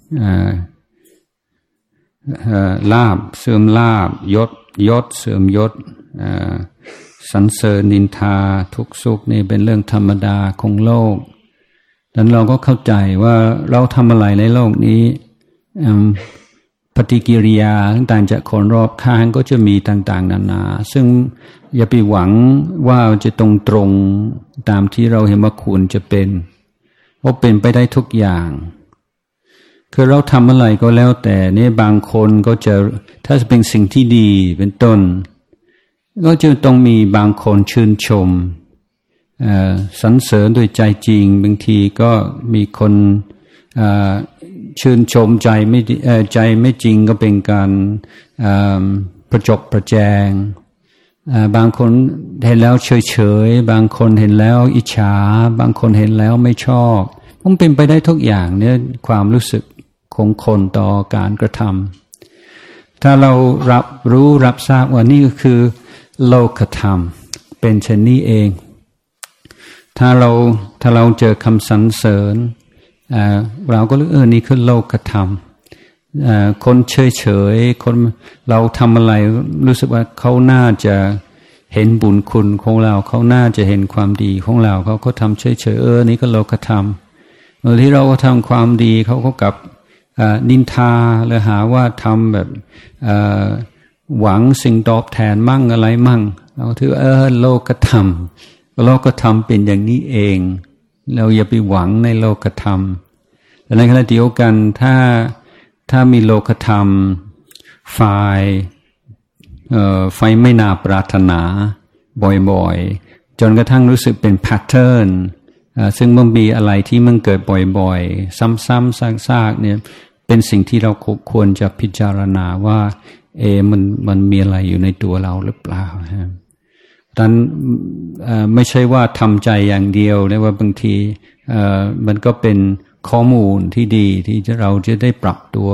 ลาภเสื่อมลาภยศยศเสื่อมยศสรรเสริญนินทาทุกข์สุขนี่เป็นเรื่องธรรมดาของโลกดังนั้นเราก็เข้าใจว่าเราทำอะไรในโลกนี้ปฏิกิริยาต่างๆจากคนรอบข้างก็จะมีต่างๆนานาซึ่งอย่าไปหวังว่าจะตรงตรงตามที่เราเห็นว่าควรจะเป็นเพราะเป็นไปได้ทุกอย่างคือเราทำอะไรก็แล้วแต่เนี่ยบางคนก็จะถ้าจะเป็นสิ่งที่ดีเป็นต้นก็จะต้องมีบางคนชื่นชมสรรเสริญด้วยใจจริงบางทีก็มีคนชื่นชมใจไม่ใจไม่จริงก็เป็นการประจบประแจงบางคนเห็นแล้วเฉยๆบางคนเห็นแล้วอิจฉาบางคนเห็นแล้วไม่ชอบมันเป็นไปได้ทุกอย่างเนี่ยความรู้สึกของคนต่อการกระทำถ้าเรารับรู้รับทราบว่านี่ก็คือโลกธรรมเป็นเช่นนี้เองถ้าเราถ้าเราเจอคำสรรเสริญเราก็รู้เออนี่คือโลกธรรมคนเฉยเฉยคนเราทำอะไรรู้สึกว่าเขาน่าจะเห็นบุญคุณของเราเขาน่าจะเห็นความดีของเราเขาก็ทำเฉยเฉยเออนี่ก็โลกธรรมเมื่อที่เราทำความดีเขาก็กลับนินทาหรือหาว่าทำแบบหวังสิ่งตอบแทนมั่งอะไรมั่งเราถือเออโลกธรรมโลกธรรมเป็นอย่างนี้เองเราอย่าไปหวังในโลกธรรมแต่ในขณะเดียวกันถ้าถ้ามีโลกธรรมฝ่ายไฟไม่น่าปรารถนาบ่อยๆจนกระทั่งรู้สึกเป็นแพทเทิร์นซึ่งมันมีอะไรที่มันเกิดบ่อยๆซ้ำๆซากๆเนี่ยเป็นสิ่งที่เราควรจะพิจารณาว่าเอมันมันมีอะไรอยู่ในตัวเราหรือเปล่าดังนั้นไม่ใช่ว่าทำใจอย่างเดียวนะว่าบางทีมันก็เป็นข้อมูลที่ดีที่เราจะได้ปรับตัว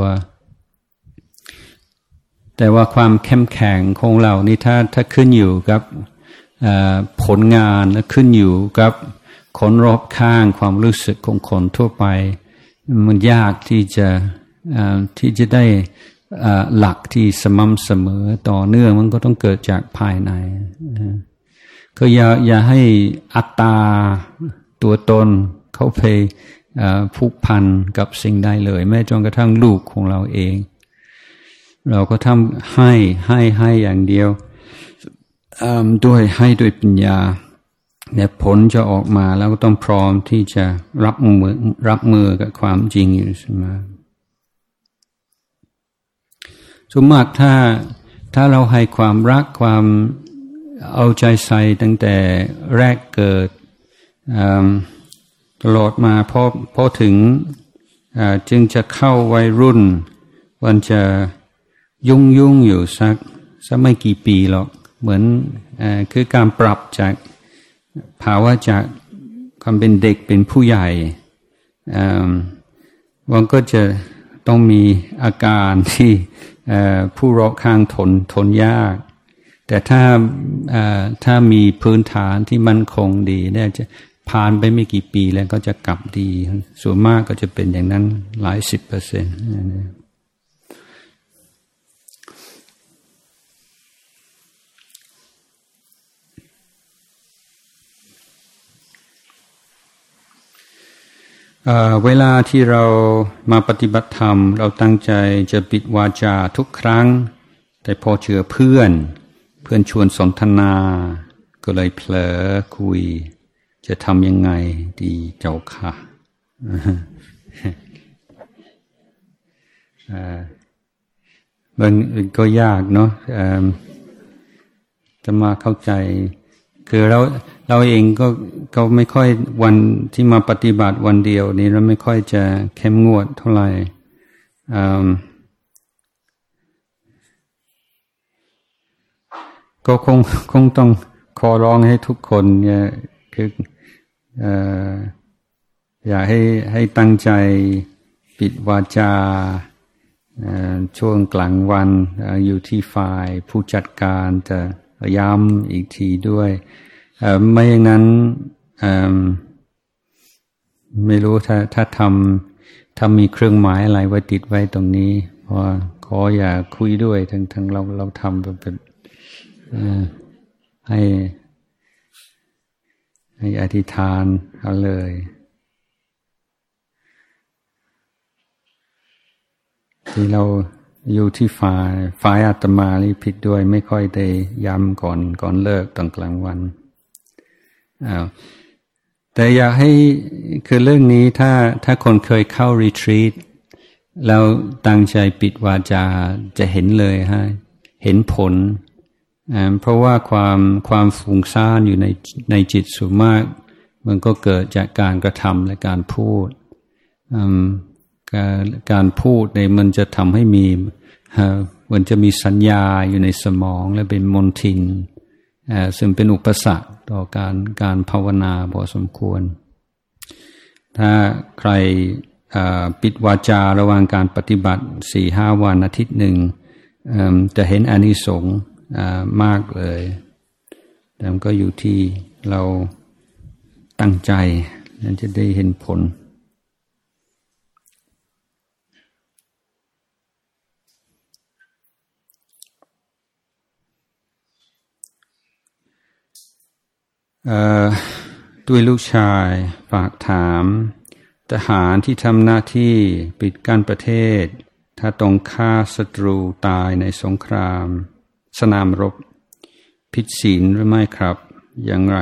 แต่ว่าความเข้มแข็งของเรานี่ถ้าถ้าขึ้นอยู่กับผลงานและขึ้นอยู่กับคนรอบข้างความรู้สึกของคนทั่วไปมันยากที่จะที่จะได้หลักที่สม่ำเสมอต่อเนื่องมันก็ต้องเกิดจากภายในก็อย่าอย่าให้อัตตาตัวตนเขาไปผูกพันกับสิ่งใดเลยแม้จนกระทั่งลูกของเราเองเราก็ทำให้ให้ให้อย่างเดียวด้วยให้ด้วยปัญญาเนี่ยผลจะออกมาแล้วก็ต้องพร้อมที่จะรับมือรับมือกับความจริงอยู่เสมอสมมติถ้าถ้าเราให้ความรักความเอาใจใส่ตั้งแต่แรกเกิดตลอดมาพอพอถึงจึงจะเข้าวัยรุ่นมันจะยุ่งยุ่งอยู่สักสักไม่กี่ปีหรอกเหมือนคือการปรับจากภาวะจากความเป็นเด็กเป็นผู้ใหญ่มันก็จะต้องมีอาการที่ผู้รอบข้างทนทนยากแต่ถ้าถ้ามีพื้นฐานที่มั่นคงดีเนี่ยจะผ่านไปไม่กี่ปีแล้วก็จะกลับดีส่วนมากก็จะเป็นอย่างนั้นหลายสิบเปอร์เซ็นต์เวลาที่เรามาปฏิบัติธรรมเราตั้งใจจะปิดวาจาทุกครั้งแต่พอเจอเพื่อนเพื่อนชวนสนทนาก็เลยเผลอคุยจะทำยังไงดีเจ้าค่ะมันก็ยากเนาะจะมาเข้าใจคือเราเราเองก็ก็ไม่ค่อยวันที่มาปฏิบัติวันเดียวนี้เราไม่ค่อยจะเข้มงวดเท่าไหร่ก็คงคงต้องขอร้องให้ทุกคนเนี่ยคือเอ่ออยากให้ให้ตั้งใจปิดวาจาช่วงกลางวันอยู่ที่ฝ่ายผู้จัดการจะย้ำอีกทีด้วยไม่อย่างนั้นไม่รู้ถ้าถ้าทำถ้ามีเครื่องหมายอะไรไว้ติดไว้ตรงนี้เพราะขออย่าคุยด้วยทั้งทั้งเราเราทำแบบให้ให้อธิษฐานเอาเลยที่เราอยู่ที่ฝ่ายฝ่ายอาตมานี่ผิดด้วยไม่ค่อยได้ย้ำก่อนก่อนเลิกตอนกลางวันอ้าวแต่อยากให้คือเรื่องนี้ถ้าถ้าคนเคยเข้ารีทรีตแล้วตั้งใจปิดวาจาจะเห็นเลยฮะเห็นผลเพราะว่าความความฟุ้งซ่านอยู่ในในจิตสูงมากมันก็เกิดจากการกระทำและการพูดการการพูดเนี่ยมันจะทำให้มีมันจะมีสัญญาอยู่ในสมองและเป็นมลทินซึ่งเป็นอุปสรรคต่อการการภาวนาพอสมควรถ้าใครปิดวาจาระหว่างการปฏิบัติสี่ห้าวันอาทิตย์หนึ่งจะเห็นอานิสงส์มากเลยแต่ก็อยู่ที่เราตั้งใจนั่นจะได้เห็นผลด้วยลูกชายฝากถามทหารที่ทำหน้าที่ปิดกั้นประเทศถ้าต้องฆ่าศัตรูตายในสงครามสนามรบผิดศีลหรือไม่ครับอย่างไร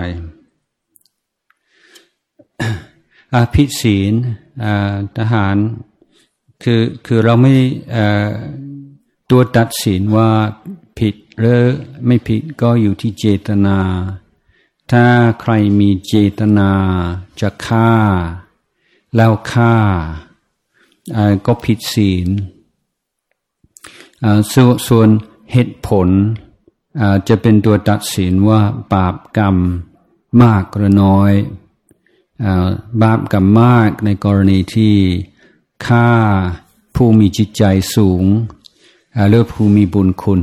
ผิดศีลทหารคือคือเราไม่ตัวตัดสินว่าผิดหรือไม่ผิดก็อยู่ที่เจตนาถ้าใครมีเจตนาจะฆ่าแล้วฆ่าก็ผิดศีลส่วนเหตุผลจะเป็นตัวตัดสินว่าบาปกรรมมากหรือน้อยบาปกรรมมากในกรณีที่ฆ่าผู้มีจิตใจสูงหรือผู้มีบุญคุณ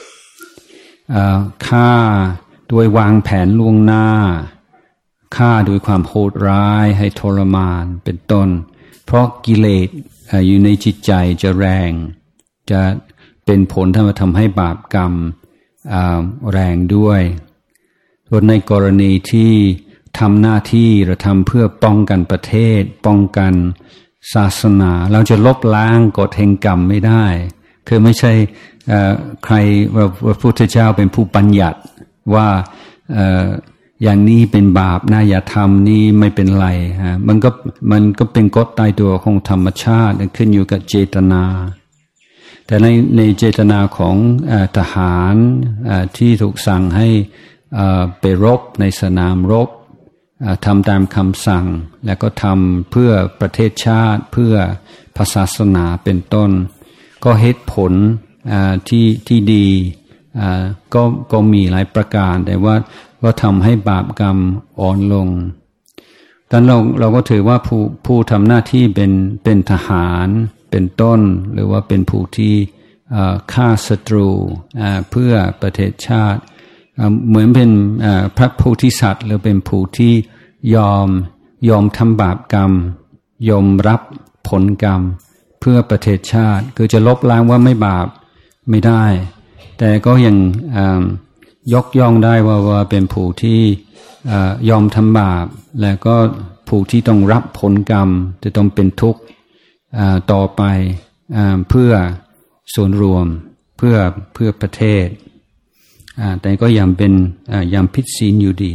ฆ่าโดยวางแผนล่วงหน้าฆ่าโดยความโหดร้ายให้ทรมานเป็นต้นเพราะกิเลสอยู่ในจิตใจจะแรงจะเป็นผลที่มาทำให้บาปกรรมแรงด้วยส่วนในกรณีที่ทำหน้าที่หรือทำเพื่อป้องกันประเทศป้องกันศาสนาเราจะลบล้างกฎแห่งกรรมไม่ได้คือไม่ใช่ใครพระพุทธเจ้าเป็นผู้บัญญัติว่าอย่างนี้เป็นบาปนะอย่าทำนี่ไม่เป็นไรฮะมันก็มันก็เป็นกฎตายตัวของธรรมชาติขึ้นอยู่กับเจตนาแต่ในในเจตนาของทหารที่ถูกสั่งให้ไปรบในสนามรบทำตามคำสั่งแล้วก็ทำเพื่อประเทศชาติเพื่อศาสนาเป็นต้นก็เหตุผลที่ที่ดีก็ก็มีหลายประการแต่ว่าว่าทำให้บาปกรรมอ่อนลงดังนั้นเราเราก็ถือว่าผู้ผู้ทำหน้าที่เป็นเป็นทหารเป็นต้นหรือว่าเป็นผู้ที่ฆ่าศัตรูเพื่อประเทศชาติเหมือนเป็นพระโพธิสัตว์หรือเป็นผู้ที่ยอมยอมทำบาปกรรมยอมรับผลกรรมเพื่อประเทศชาติคือจะลบล้างว่าไม่บาปไม่ได้แต่ก็ยังยกย่องได้ว่าว่าเป็นผู้ที่ยอมทำบาปและก็ผู้ที่ต้องรับผลกรรมจะต้องเป็นทุกข์ต่อไปเพื่อส่วนรวมเพื่อเพื่อประเทศแต่ก็ยังเป็นยังผิดศีลอยู่ดี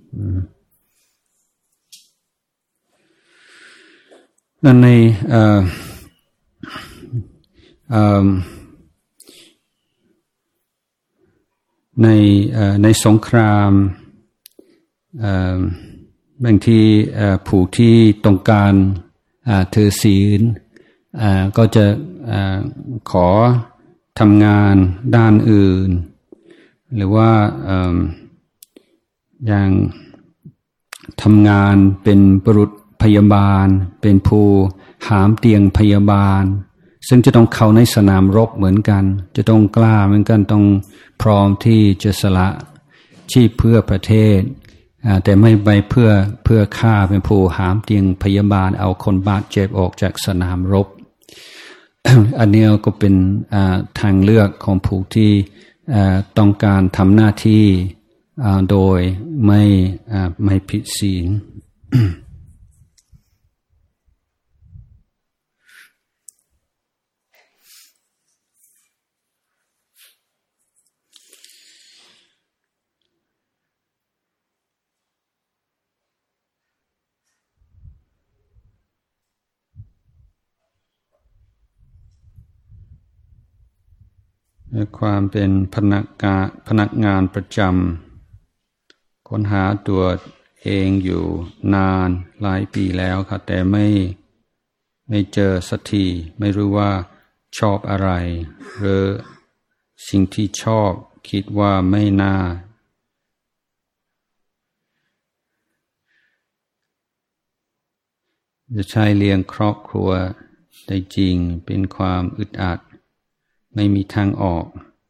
นั่นในในในสงครามบางทีผู้ที่ต้องการถือศีลก็จะขอทำงานด้านอื่นหรือว่าอย่างทำงานเป็นบุรุษพยาบาลเป็นผู้หามเตียงพยาบาลซึ่งจะต้องเข้าในสนามรบเหมือนกันจะต้องกล้าเหมือนกันต้องพร้อมที่จะสละชีพเพื่อประเทศแต่ไม่ไปเพื่อเพื่อฆ่าเป็นผู้หามเตียงพยาบาลเอาคนบาดเจ็บออกจากสนามรบ อันนี้ก็เป็นทางเลือกของผู้ที่ต้องการทำหน้าที่โดยไม่ไม่ผิดศีล ความเป็นพนักงานพนักงานประจำค้นหาตัวเองอยู่นานหลายปีแล้วค่ะแต่ไม่ไม่เจอสักทีไม่รู้ว่าชอบอะไรหรือสิ่งที่ชอบคิดว่าไม่น่าจะใช้เลี้ยงครอบครัวได้จริงเป็นความอึดอัดไม่มีทางออก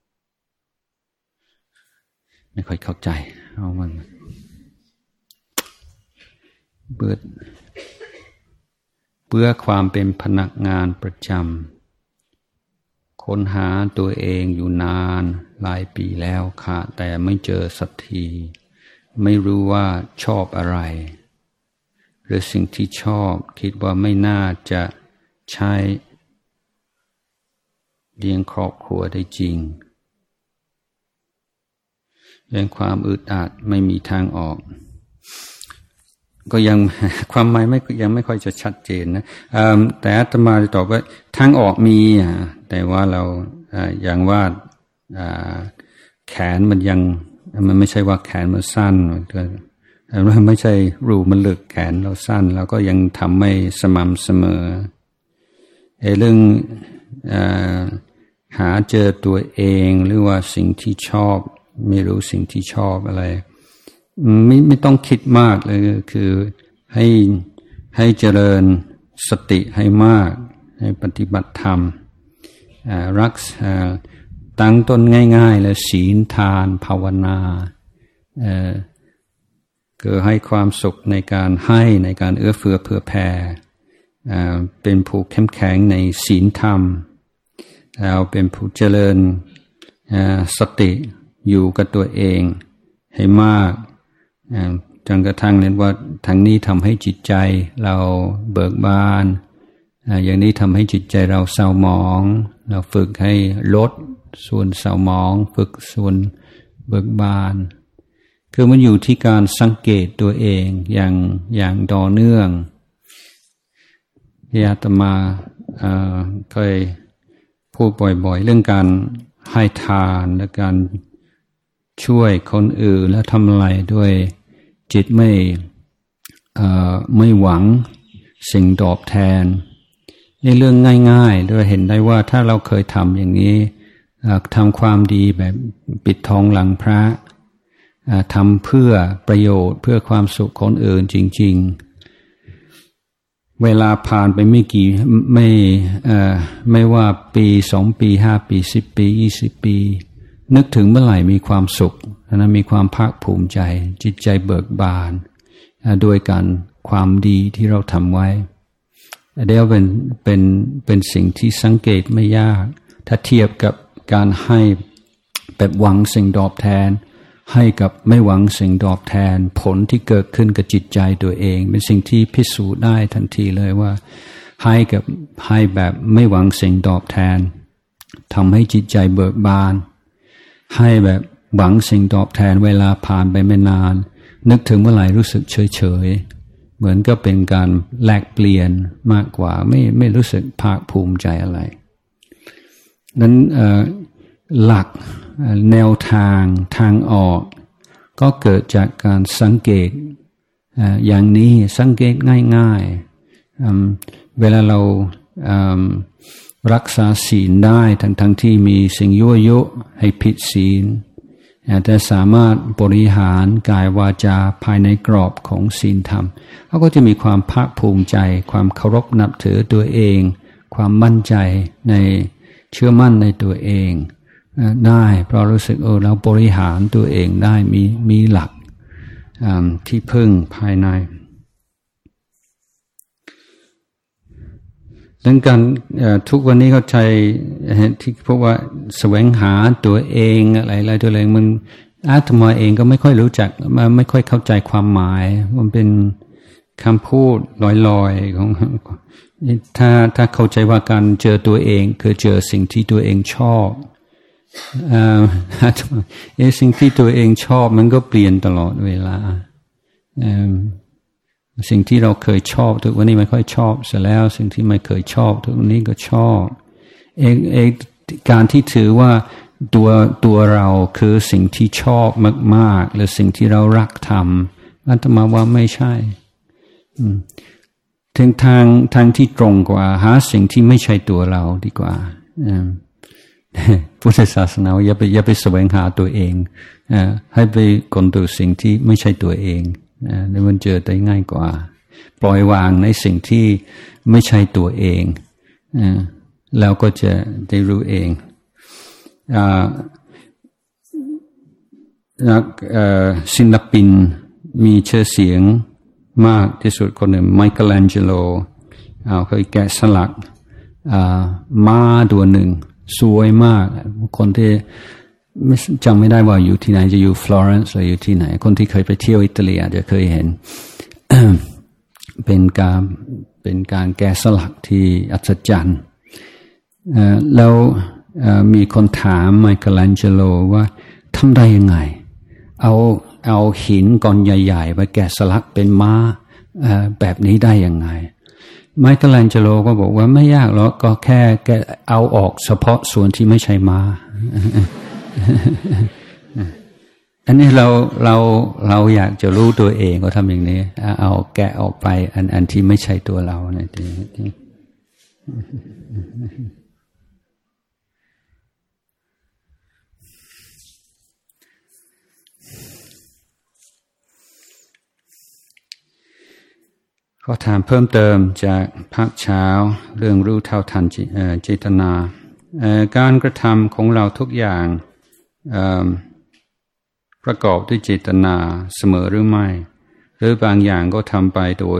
ไม่ค่อยเข้าใจเอามันเบื่อเบื่อความเป็นพนักงานประจำค้นหาตัวเองอยู่นานหลายปีแล้วค่ะแต่ไม่เจอสักทีไม่รู้ว่าชอบอะไรหรือสิ่งที่ชอบคิดว่าไม่น่าจะใช้เลี้ยงครอบครัวได้จริงยังความอึดอัดไม่มีทางออกก็ยังความหมายไม่ยังไม่ค่อยจะชัดเจนนะแต่อาตมาจะตอบว่าทางออกมีแต่ว่าเราอย่างว่าแขนมันยังมันไม่ใช่ว่าแขนมันสั้นแต่ว่าไม่ใช่รูมันลึกแขนเราสั้นเราก็ยังทำไม่สม่ำเสมอไอ้เรื่องหาเจอตัวเองหรือว่าสิ่งที่ชอบไม่รู้สิ่งที่ชอบอะไรไม่ไม่ต้องคิดมากเลยคือให้ให้เจริญสติให้มากให้ปฏิบัติธรรมรักตั้งต้นง่ายๆเลยศีลทานภาวนาคือให้ความสุขในการให้ในการเอื้อเฟื้อเผื่อแผ่เป็นผู้เข้มแข็งในศีลธรรมเราเป็นผู้เจริญสติอยู่กับตัวเองให้มากจนกระทั่งเรียนว่าทางนี้ทำให้จิตใจเราเบิกบานอย่างนี้ทำให้จิตใจเราเศร้าหมองเราฝึกให้ลดส่วนเศร้าหมองฝึกส่วนเบิกบานคือมันอยู่ที่การสังเกตตัวเองอย่างอย่างต่อเนื่องที่อาตมาเคยพูดบ่อยๆเรื่องการให้ทานและการช่วยคนอื่นและทำอะไรด้วยจิตไม่ไม่หวังสิ่งตอบแทนในเรื่องง่ายๆด้วยเห็นได้ว่าถ้าเราเคยทำอย่างนี้ทำความดีแบบปิดทองหลังพระทำเพื่อประโยชน์เพื่อความสุขคนอื่นจริงๆเวลาผ่านไปไม่กี่ไม่ไม่ว่าปีสองปีห้าปีสิบปียี่สิบปีนึกถึงเมื่อไหร่มีความสุขนั้นมีความภาคภูมิใจจิตใจเบิกบานด้วยการความดีที่เราทำไว้เดี๋ยวเป็นเป็นเป็นสิ่งที่สังเกตไม่ยากถ้าเทียบกับการให้แบบหวังสิ่งตอบแทนให้กับไม่หวังสิ่งตอบแทนผลที่เกิดขึ้นกับจิตใจตัวเองเป็นสิ่งที่พิสูจน์ได้ทันทีเลยว่าให้กับให้แบบไม่หวังสิ่งตอบแทนทำให้จิตใจเบิกบานให้แบบหวังสิ่งตอบแทนเวลาผ่านไปไม่นานนึกถึงเมื่อไหร่รู้สึกเฉยเฉยเหมือนก็เป็นการแลกเปลี่ยนมากกว่าไม่ไม่รู้สึกภาคภูมิใจอะไรนั้นหลักแนวทางทางออกก็เกิดจากการสังเกตอย่างนี้สังเกตง่ายๆเวลาเรารักษาศีลได้ทั้งทั้งที่มีสิ่งยั่วยุให้ผิดศีลแต่สามารถบริหารกายวาจาภายในกรอบของศีลธรรมเขาก็จะมีความภาคภูมิใจความเคารพนับถือตัวเองความมั่นใจในเชื่อมั่นในตัวเองได้เพราะรู้สึกเออเราบริหารตัวเองได้มีมีหลักที่พึ่งภายในดังกันทุกวันนี้เข้าใจที่พวกว่าแสวงหาตัวเองอะไรอะไรตัวเองมันอาตมาเองก็ไม่ค่อยรู้จักไม่ค่อยเข้าใจความหมายมันเป็นคำพูดลอยๆของถ้าถ้าเข้าใจว่าการเจอตัวเองคือเจอสิ่งที่ตัวเองชอบเอ่อไอ้สิ่งที่ตัวเองชอบมันก็เปลี่ยนตลอดเวลาเอ่อสิ่งที่เราเคยชอบทุกวันนี้ไม่ค่อยชอบเสียแล้วสิ่งที่ไม่เคยชอบทุกวันนี้ก็ชอบเองเองการที่ถือว่าตัวตัวเราคือสิ่งที่ชอบมากๆหรือสิ่งที่เรารักทำอาตมาว่าไม่ใช่ถึงทางทางที่ตรงกว่าหาสิ่งที่ไม่ใช่ตัวเราดีกว่าพุทธศาสนาอย่าไปอย่าไปแสวงหาตัวเองให้ไปกลดูสิ่งที่ไม่ใช่ตัวเองแล้วมันเจอได้ง่ายกว่าปล่อยวางในสิ่งที่ไม่ใช่ตัวเองแล้วก็จะได้รู้เองนักศิลปินมีชื่อเสียงมากที่สุดคนหนึ่งไมเคิลแองเจโลเคยแกะสลักม้าตัวหนึ่งสวยมากคนที่จำไม่ได้ว่าอยู่ที่ไหนจะอยู่ฟลอเรนซ์หรืออยู่ที่ไหนคนที่เคยไปเที่ยวอิตาลีอาจจะเคยเห็น เป็นการเป็นการแกะสลักที่อัศจรรย์แล้วมีคนถามไมเคิลแองเจโลว่าทำได้ยังไงเอาเอาหินก้อนใหญ่ๆไปแกะสลักเป็นม้าแบบนี้ได้ยังไงไมเคิลแองเจโลก็บอกว่าไม่ยากหรอกก็แค่แกเอาออกเฉพาะส่วนที่ไม่ใช่ม้า อันนี้เราเราเราอยากจะรู้ตัวเองก็ทำอย่างนี้เอาแกะออกไปอันอันที่ไม่ใช่ตัวเราเนี่ยขอถามเพิ่มเติมจากภาคเช้าเรื่องรู้เท่าทันเจตนาการกระทำของเราทุกอย่างประกอบด้วยเจตนาเสมอหรือไม่หรือบางอย่างก็ทำไปโดย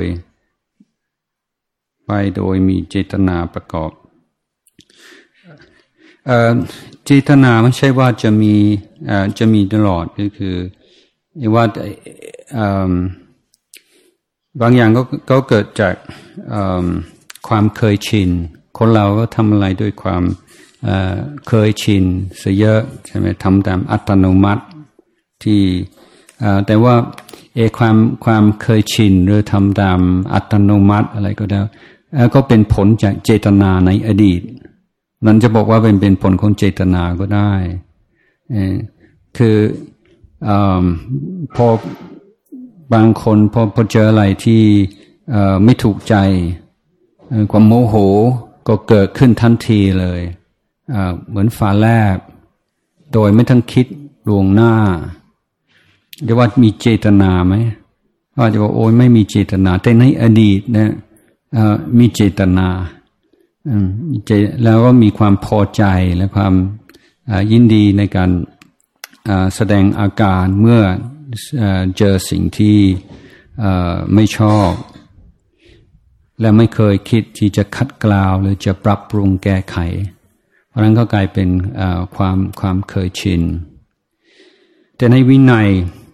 ไปโดยมีเจตนาประกอบเจตนาไม่ใช่ว่าจะมีจะมีตลอดก็คือว่าบางอย่างก็ก็เกิดจากความเคยชินคนเราก็ทำอะไรด้วยความเคยชินเสียเยอะใช่ไหมทำตามอัตโนมัติที่แต่ว่าเอความความเคยชินหรือทำตามอัตโนมัติอะไรก็ได้ก็เป็นผลจากเจตนาในอดีตนั้นจะบอกว่าเป็นเป็นผลของเจตนาก็ได้คือพอบางคนพอพอเจออะไรที่ไม่ถูกใจความโมโหก็เกิดขึ้นทันทีเลยเหมือนฟ้าแลบโดยไม่ต้องคิดล่วงหน้าจะว่ามีเจตนาไหมว่าจะบอกโอ้ยไม่มีเจตนาแต่ในอดีตเนี่ยมีเจตนาแล้วก็มีความพอใจและความยินดีในการแสดงอาการเมื่อเจอสิ่งที่ไม่ชอบและไม่เคยคิดที่จะคัดกราวหรือจะปรับปรุงแก้ไขเพราะนั้นก็กลายเป็นความความเคยชินแต่ในวินัย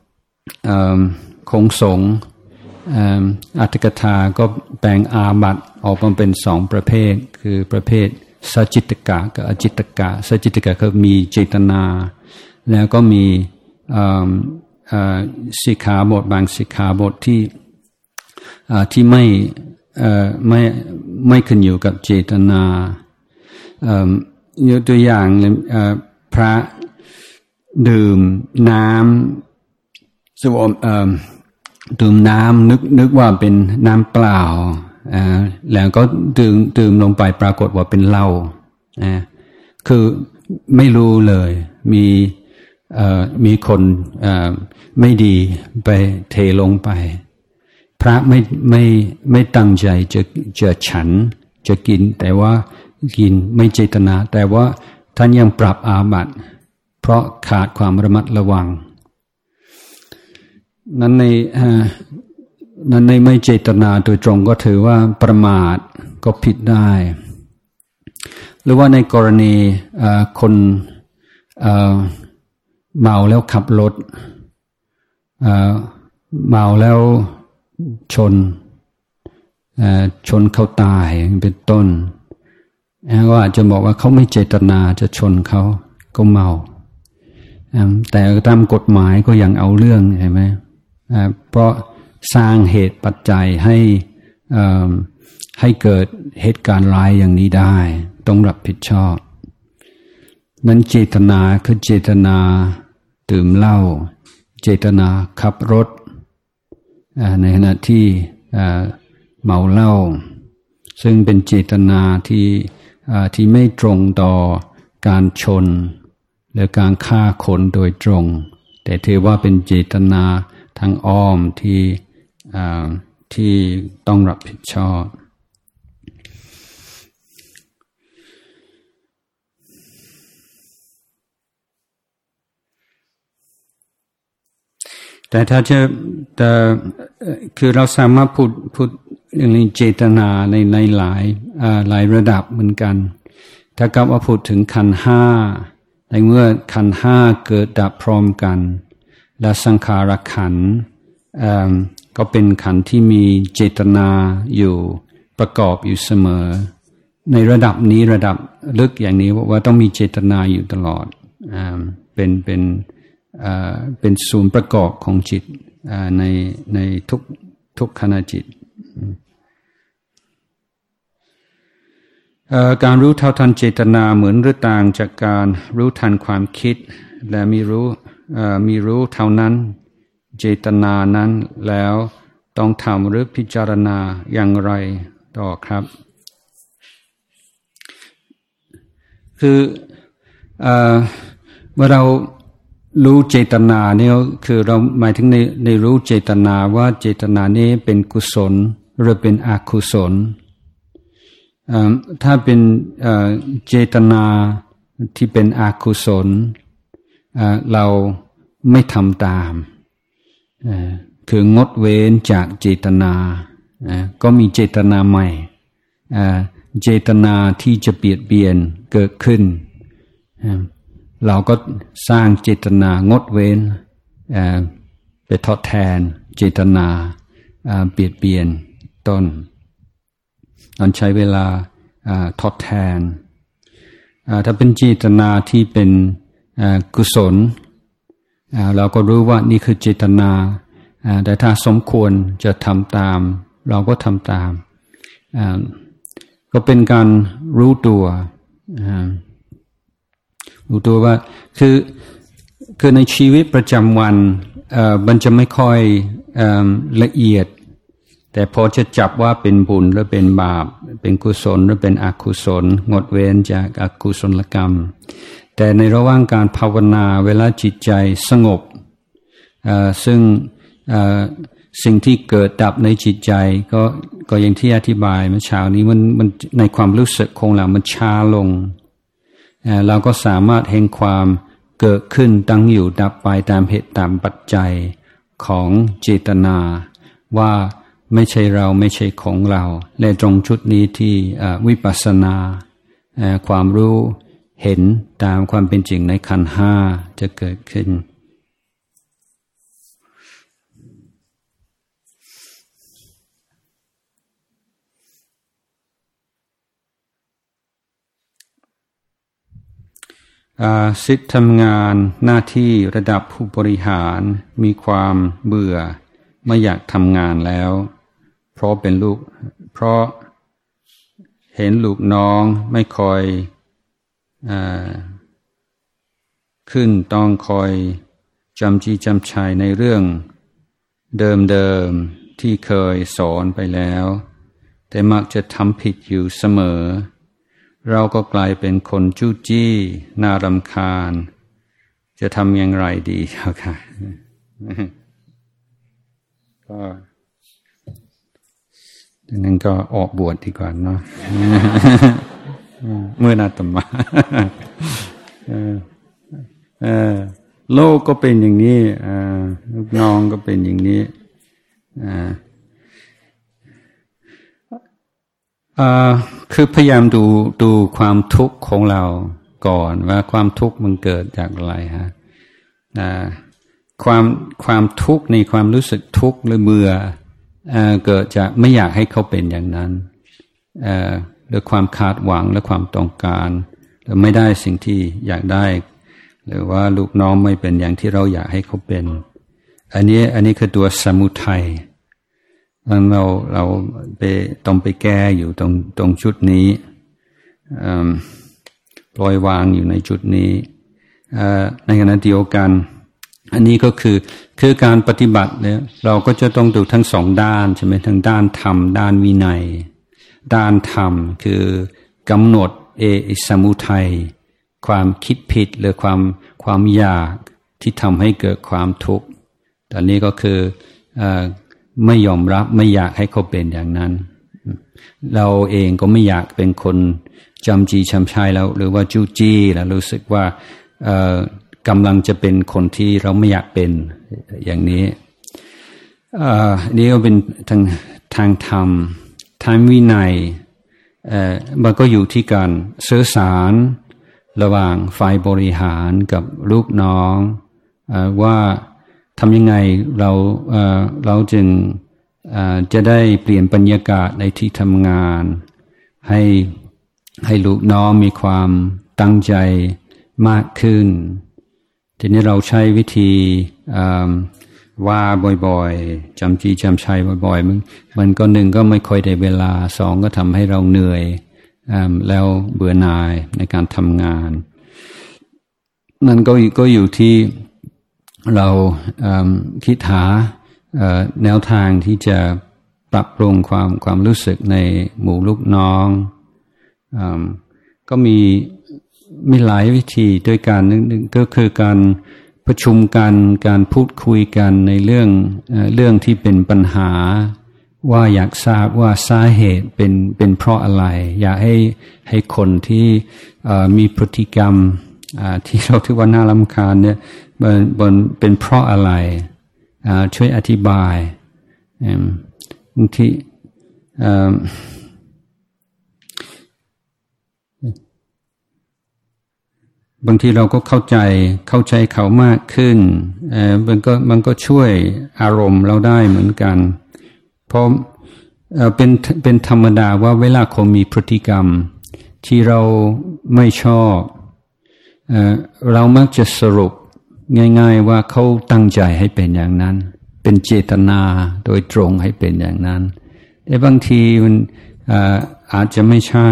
ของสงฆ์อัตถกถาก็แบ่งอาบัติออกมาเป็นสองประเภทคือประเภทสัจจิตกะกับอจิตกะสัจจิตกะคือมีเจตนาแล้วก็มีสิกขาบทบางสิกขาบทที่ที่ไม่ไม่ไม่ขึ้นอยู่กับเจตนายกตัวอย่างพระดื่มน้ำสวมดื่มน้ำนึกนึกว่าเป็นน้ำเปล่าอ่าแล้วก็ดื่มดื่มลงไปปรากฏว่าเป็นเหล้าอ่าคือไม่รู้เลยมีเอ่อมีคนเอ่อไม่ดีไปเทลงไปพระไม่ไม่ไม่ตั้งใจจะจะฉันจะกินแต่ว่ากินไม่เจตนาแต่ว่าท่านยังปรับอาบัติเพราะขาดความระมัดระวังนั้นในนั้นในไม่เจตนาโดยตรงก็ถือว่าประมาทก็ผิดได้หรือว่าในกรณีคนเมาแล้วขับรถเมาแล้วชนชนเขาตายเป็นต้นก็อาจจะบอกว่าเขาไม่เจตนาจะชนเขาก็เมาแต่ตามกฎหมายก็ยังเอาเรื่องใช่ไหมเพราะสร้างเหตุปัจจัยให้ให้เกิดเหตุการณ์ร้ายอย่างนี้ได้ต้องรับผิดชอบนั้นเจตนาคือเจตนาดื่มเหล้าเจตนาขับรถในขณะที่เมาเหล้าซึ่งเป็นเจตนาที่ที่ไม่ตรงต่อการชนหรือการฆ่าคนโดยตรงแต่ถือว่าเป็นเจตนาทางอ้อมที่ที่ต้องรับผิดชอบแต่ถ้าจะแต่คือเราสามารถพูดพูดเรื่องเจตนาในในหลายหลายระดับเหมือนกันถ้ากับว่าพูดถึงขันธ์ห้าในเมื่อขันธ์ห้าเกิดดับพร้อมกันและสังขารขันธ์ก็เป็นขันธ์ที่มีเจตนาอยู่ประกอบอยู่เสมอในระดับนี้ระดับลึกอย่างนี้ว่าต้องมีเจตนาอยู่ตลอดเป็นเป็นเป็นศูนย์ประกอบของจิตในในทุกทุกขณะจิตการรู้เท่าทันเจตนาเหมือนหรือต่างจากการรู้ทันความคิดและมีรู้มีรู้เท่านั้นเจตนานั้นแล้วต้องทำหรือพิจารณาอย่างไรต่อครับคือเมื่อเรารู้เจตนาเนี่ยคือเราหมายถึงในในรู้เจตนาว่าเจตนานี้เป็นกุศลหรือเป็นอกุศลถ้าเป็นเจตนาที่เป็นอกุศลเราไม่ทำตามคืองดเว้นจากเจตนาก็มีเจตนาใหม่เจตนาที่จะเบียดเบียนเกิดขึ้นเราก็สร้างเจตนางดเว้นไปทดแทนเจตนาเบียดเบียนต้นต้องใช้เวลาทดแทนถ้าเป็นเจตนาที่เป็นกุศลเราก็รู้ว่านี่คือเจตนาแต่ถ้าสมควรจะทำตามเราก็ทำตามก็เป็นการรู้ตัวรู้ตัวว่าคือคือในชีวิตประจำวันมันจะไม่ค่อยละเอียดแต่พอจะจับว่าเป็นบุญหรือเป็นบาปเป็นกุศลหรือเป็นอกุศลงดเว้นจากอกุศลกรรมแต่ในระหว่างการภาวนาเวลาจิตใจสงบซึ่งสิ่งที่เกิดดับในจิตใจก็ก็อย่างที่อธิบายเมื่อเช้านี้มันมันในความรู้สึกของเรามันช้าลงเราก็สามารถเห็นความเกิดขึ้นตั้งอยู่ดับไปตามเหตุตามปัจจัยของเจตนาว่าไม่ใช่เราไม่ใช่ของเราและตรงชุดนี้ที่วิปัสสนาความรู้เห็นตามความเป็นจริงในขันธ์ห้าจะเกิดขึ้นสิทธิทำงานหน้าที่ระดับผู้บริหารมีความเบื่อไม่อยากทำงานแล้วเพราะเป็นลูกเพราะเห็นลูกน้องไม่คอยอ่าขึ้นต้องคอยจำจี้จำชัยในเรื่องเดิมๆที่เคยสอนไปแล้วแต่มักจะทำผิดอยู่เสมอเราก็กลายเป็นคนจู้จี้น่ารำคาญจะทำอย่างไรดีเจ้าค่ะก็ดังนั้นก็ออกบวชดีกว่าเนาะเมื่อนาตมาโลกก็เป็นอย่างนี้ลูกน้องก็เป็นอย่างนี้คือพยายามดูดูความทุกข์ของเราก่อนว่าความทุกข์มันเกิดจากอะไรฮะความความทุกข์ในความรู้สึกทุกข์หรือเบื่อเกิดจากไม่อยากให้เขาเป็นอย่างนั้นหรือความคาดหวังและความต้องการหรือไม่ได้สิ่งที่อยากได้หรือว่าลูกน้องไม่เป็นอย่างที่เราอยากให้เขาเป็นอันนี้อันนี้คือตัวสมุทัยแล้วเราเราไปต้องไปแก้อยู่ตรงตรงจุดนี้ปล่อยวางอยู่ในจุดนี้ในขณะเดียวกันอันนี้ก็คือคือการปฏิบัติเนี่ยเราก็จะต้องดูทั้งสองด้านใช่ไหมทั้งด้านธรรมด้านวินัยด้านธรรมคือกำหนดเอสมุทัยความคิดผิดหรือความความอยากที่ทำให้เกิดความทุกข์ตอนนี้ก็คือไม่ยอมรับไม่อยากให้เขาเป็นอย่างนั้นเราเองก็ไม่อยากเป็นคนจำจีจำชัยแล้วหรือว่าจู้จี้แล้วรู้สึกว่ากำลังจะเป็นคนที่เราไม่อยากเป็นอย่างนี้นี่ก็เป็นทางทางธรรมทางวินัยมันก็อยู่ที่การสื่อสารระหว่างฝ่ายบริหารกับลูกน้องว่าทำยังไงเราเราจึงจะได้เปลี่ยนบรรยากาศในที่ทำงานให้ให้ลูกน้องมีความตั้งใจมากขึ้นทีนี้เราใช้วิธีว่าบ่อยๆจำจีจำชัยบ่อยๆมันมันก็หนึ่งก็ไม่ค่อยได้เวลาสองก็ทำให้เราเหนื่อยแล้วเบื่อหน่ายในการทำงานนั่นก็ก็อยู่ที่เราคิดหาแนวทางที่จะปรับปรุงความความรู้สึกในหมู่ลูกน้องก็มีมีหลายวิธีด้วยกันนึงก็คือการประชุมกันการพูดคุยกันในเรื่องเรื่องที่เป็นปัญหาว่าอยากทราบว่าสาเหตุเป็นเป็นเพราะอะไรอยากให้ให้คนที่มีพฤติกรรมที่เราถือว่าน่ารำคาญเนี่ยบนเป็นเพราะอะไรช่วยอธิบายบางทีบางทีเราก็เข้าใจเข้าใจเขามากขึ้นมันก็มันก็ช่วยอารมณ์เราได้เหมือนกันเพราะเป็นเป็นธรรมดาว่าเวลาคนมีพฤติกรรมที่เราไม่ชอบเรามักจะสรุปง่ายๆว่าเขาตั้งใจให้เป็นอย่างนั้นเป็นเจตนาโดยตรงให้เป็นอย่างนั้นแต่บางทีมันอาจจะไม่ใช่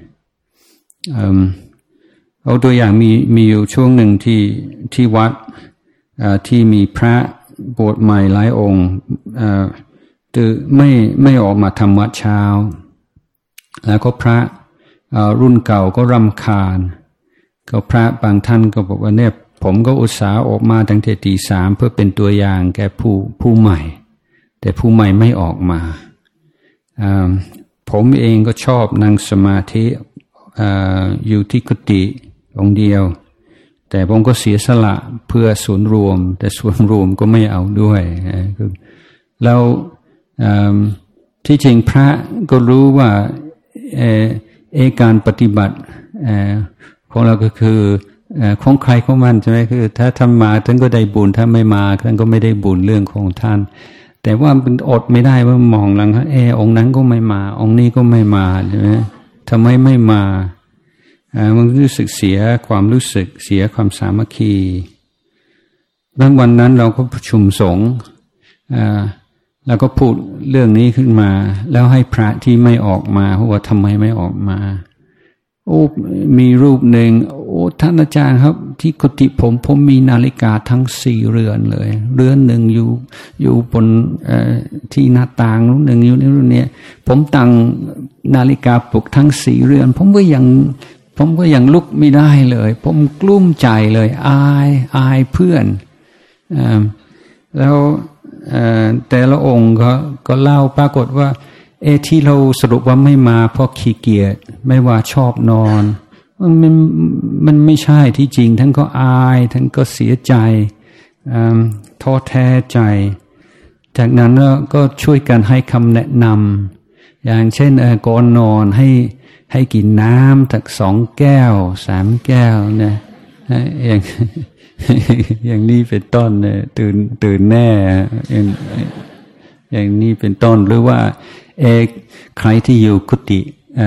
เอาตัวอย่างมีมีอยู่ช่วงหนึ่งที่ที่วัดที่มีพระบวชใหม่หลายองค์ตื่นไม่ไม่ออกมาทำวัดเช้าแล้วก็พระรุ่นเก่าก็รำคาญก็พระบางท่านก็บอกว่าเนี่ยผมก็อุตส่าห์ออกมาตั้งแต่ตีสามเพื่อเป็นตัวอย่างแก่ผู้ผู้ใหม่แต่ผู้ใหม่ไม่ออกมาผมเองก็ชอบนั่งสมาธิอยู่ที่กุฏิองค์เดียวแต่ผมก็เสียสละเพื่อส่วนรวมแต่ส่วนรวมก็ไม่เอาด้วยแล้วที่จริงพระก็รู้ว่าเออการปฏิบัติของเราก็คือของใครของมันใช่ไหมคือถ้าทำมาท่านก็ได้บุญถ้าไม่มาท่านก็ไม่ได้บุญเรื่องของท่านแต่ว่ามันอดไม่ได้ว่ามองหลังเออองค์นั้นก็ไม่มาองค์นี้ก็ไม่มาใช่ไหมทำไมไม่มามันรู้สึกเสียความรู้สึกเสียความสามัคคีแล้ววันนั้นเราก็ประชุมสงฆ์แล้วก็พูดเรื่องนี้ขึ้นมาแล้วให้พระที่ไม่ออกมาว่าทำไมไม่ออกมาโอ้มีรูปหนึ่งโอ้ท่านอาจารย์ครับที่กุฏิผมผมมีนาฬิกาทั้งสี่เรือนเลยเรือนหนึ่งอยู่อยู่บนที่หน้าต่างรูปหนึ่งอยู่ในรูปนี้ผมตั้งนาฬิกาปลุกทั้งสี่เรือนผมก็ยังผมก็ยังลุกไม่ได้เลยผมกลุ้มใจเลยอายอายเพื่อนแล้วแต่ละองค์ก็ก็เล่าปรากฏว่าเอที่เราสรุปว่าไม่มาเพราะขี้เกียจไม่ว่าชอบนอนมันมันไม่ใช่ที่จริงทั้งก็อายทั้งก็เสียใจท้อแท้ใจจากนั้นก็ช่วยกันให้คำแนะนำอย่างเช่นก่อนนอนให้ให้กินน้ำสักสองแก้วสามแก้วนะอย่างอย่างนี้เป็นต้นเนี่ยตื่นตื่นแน่อย่างอย่างนี้เป็นต้นหรือว่าเอกใครที่อยู่กุฏิ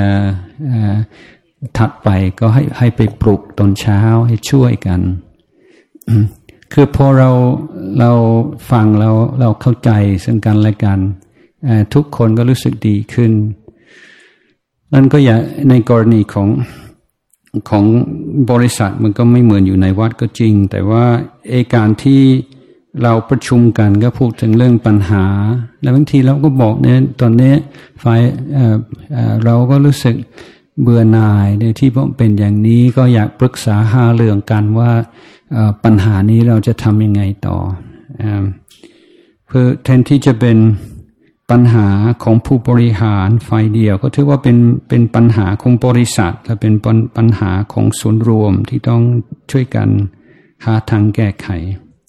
ถัดไปก็ให้ให้ไปปลุกตอนเช้าให้ช่วยกันคือพอเราเราฟังเราเราเข้าใจซึ่งกันและกันทุกคนก็รู้สึกดีขึ้นนั่นก็อย่าในกรณีของของบริษัทมันก็ไม่เหมือนอยู่ในวัดก็จริงแต่ว่าเอการที่เราประชุมกันก็พูดถึงเรื่องปัญหาแล้วบางทีเราก็บอกเนี่ยตอนนี้ฝ่ายเอ่อเอ่อเราก็รู้สึกเบื่อหน่ายในที่เป็นอย่างนี้ก็อยากปรึกษาหาเรื่องกันว่าปัญหานี้เราจะทำยังไงต่อเพื่อแทนที่จะเป็นปัญหาของผู้บริหารฝ่ายเดียวก็ถือว่าเป็นเป็นปัญหาของบริษัทและเป็นปัญหาของส่วนรวมที่ต้องช่วยกันหาทางแก้ไข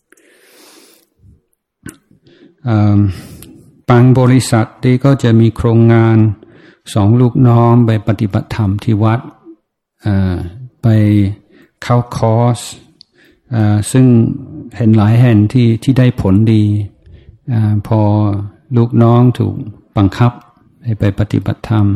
บางบริษัทที่ก็จะมีโครงงานสองลูกน้องไปปฏิบัติธรรมที่วัดไปเข้าคอร์สซึ่งเห็นหลายแห่งที่ที่ได้ผลดีพอลูกน้องถูกบังคับให้ไปปฏิบัติธรรม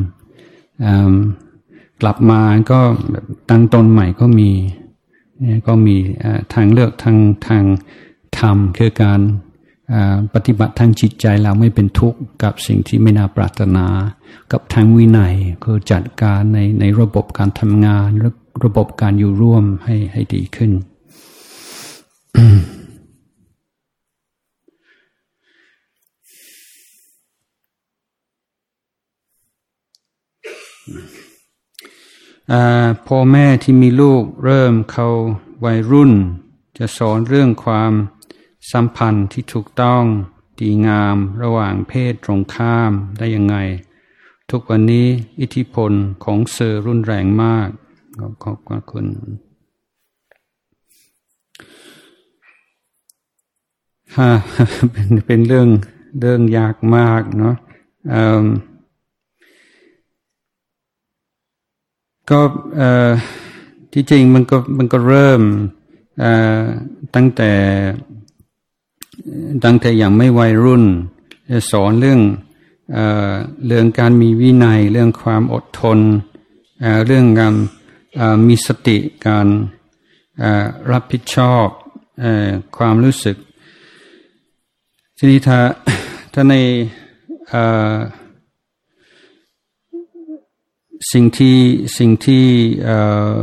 กลับมาก็ตั้งต้นใหม่ก็มีก็มีทางเลือกทางทางธรรมคือการปฏิบัติทางจิตใจเราไม่เป็นทุกข์กับสิ่งที่ไม่น่าปรารถนากับทางวินัยคือจัดการในในระบบการทำงานและระบบการอยู่ร่วมให้ให้ดีขึ้น พ่อแม่ที่มีลูกเริ่มเข้าวัยรุ่นจะสอนเรื่องความสัมพันธ์ที่ถูกต้องดีงามระหว่างเพศตรงข้ามได้ยังไงทุกวันนี้อิทธิพลของสื่อรุนแรงมากขอบคุณฮะเป็นเป็นเรื่องเรื่องยากมากเนาะก็ที่จริงมันก็มันก็เริ่มตั้งแต่ตั้งแต่ยังไม่วัยรุ่นจะสอนเรื่องเอ่อเรื่องการมีวินัยเรื่องความอดทนเอ่อเรื่องการมีสติการรับผิดชอบเอ่อความรู้สึกทีนี้ถ้าถ้าในเอ่อสิ่งที่สิ่งที่เอ่อ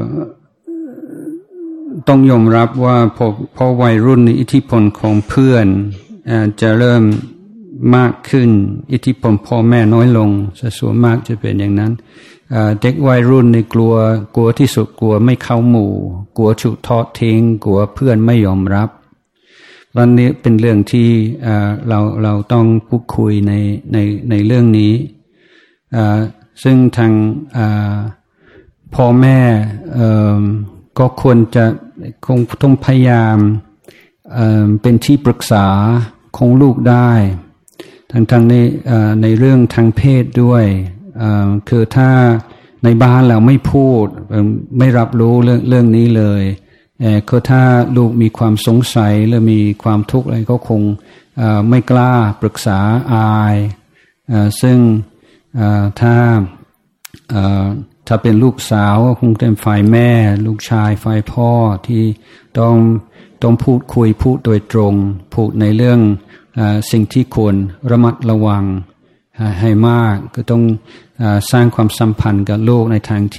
ต้องยอมรับว่าพอพอวัยรุ่นอิทธิพลของเพื่อนจะเริ่มมากขึ้นอิทธิพลพ่อแม่น้อยลงส่วนมากจะเป็นอย่างนั้นเด็กวัยรุ่นในกลัวกลัวที่สุดกลัวไม่เข้าหมู่กลัวถูกทอดทิ้งกลัวเพื่อนไม่ยอมรับวันนี้เป็นเรื่องที่เราเราต้องพูดคุยในในในเรื่องนี้ซึ่งทางพ่อแม่ก็ควรจะคงต้องพยายามเอ่อเป็นที่ปรึกษาของลูกได้ทั้งทั้งในเอ่อในเรื่องทางเพศด้วยเอ่อคือถ้าในบ้านเราไม่พูดไม่รับรู้เรื่องเรื่องนี้เลยเอ่อคือถ้าลูกมีความสงสัยหรือมีความทุกข์อะไรก็คงเอ่อไม่กล้าปรึกษาอายเอ่อซึ่งเอ่อถ้าเอ่อถ้าเป็นลูกสาวคงเป็นฝ่ายแม่ลูกชายฝ่ายพ่อที่ต้องต้องพูดคุยพูดโดยตรงพูดในเรื่องเอ่อสิ่งที่ควรระมัดระวังให้มากก็ต้องเอ่อสร้างความสัมพันธ์กับลูกในทางที่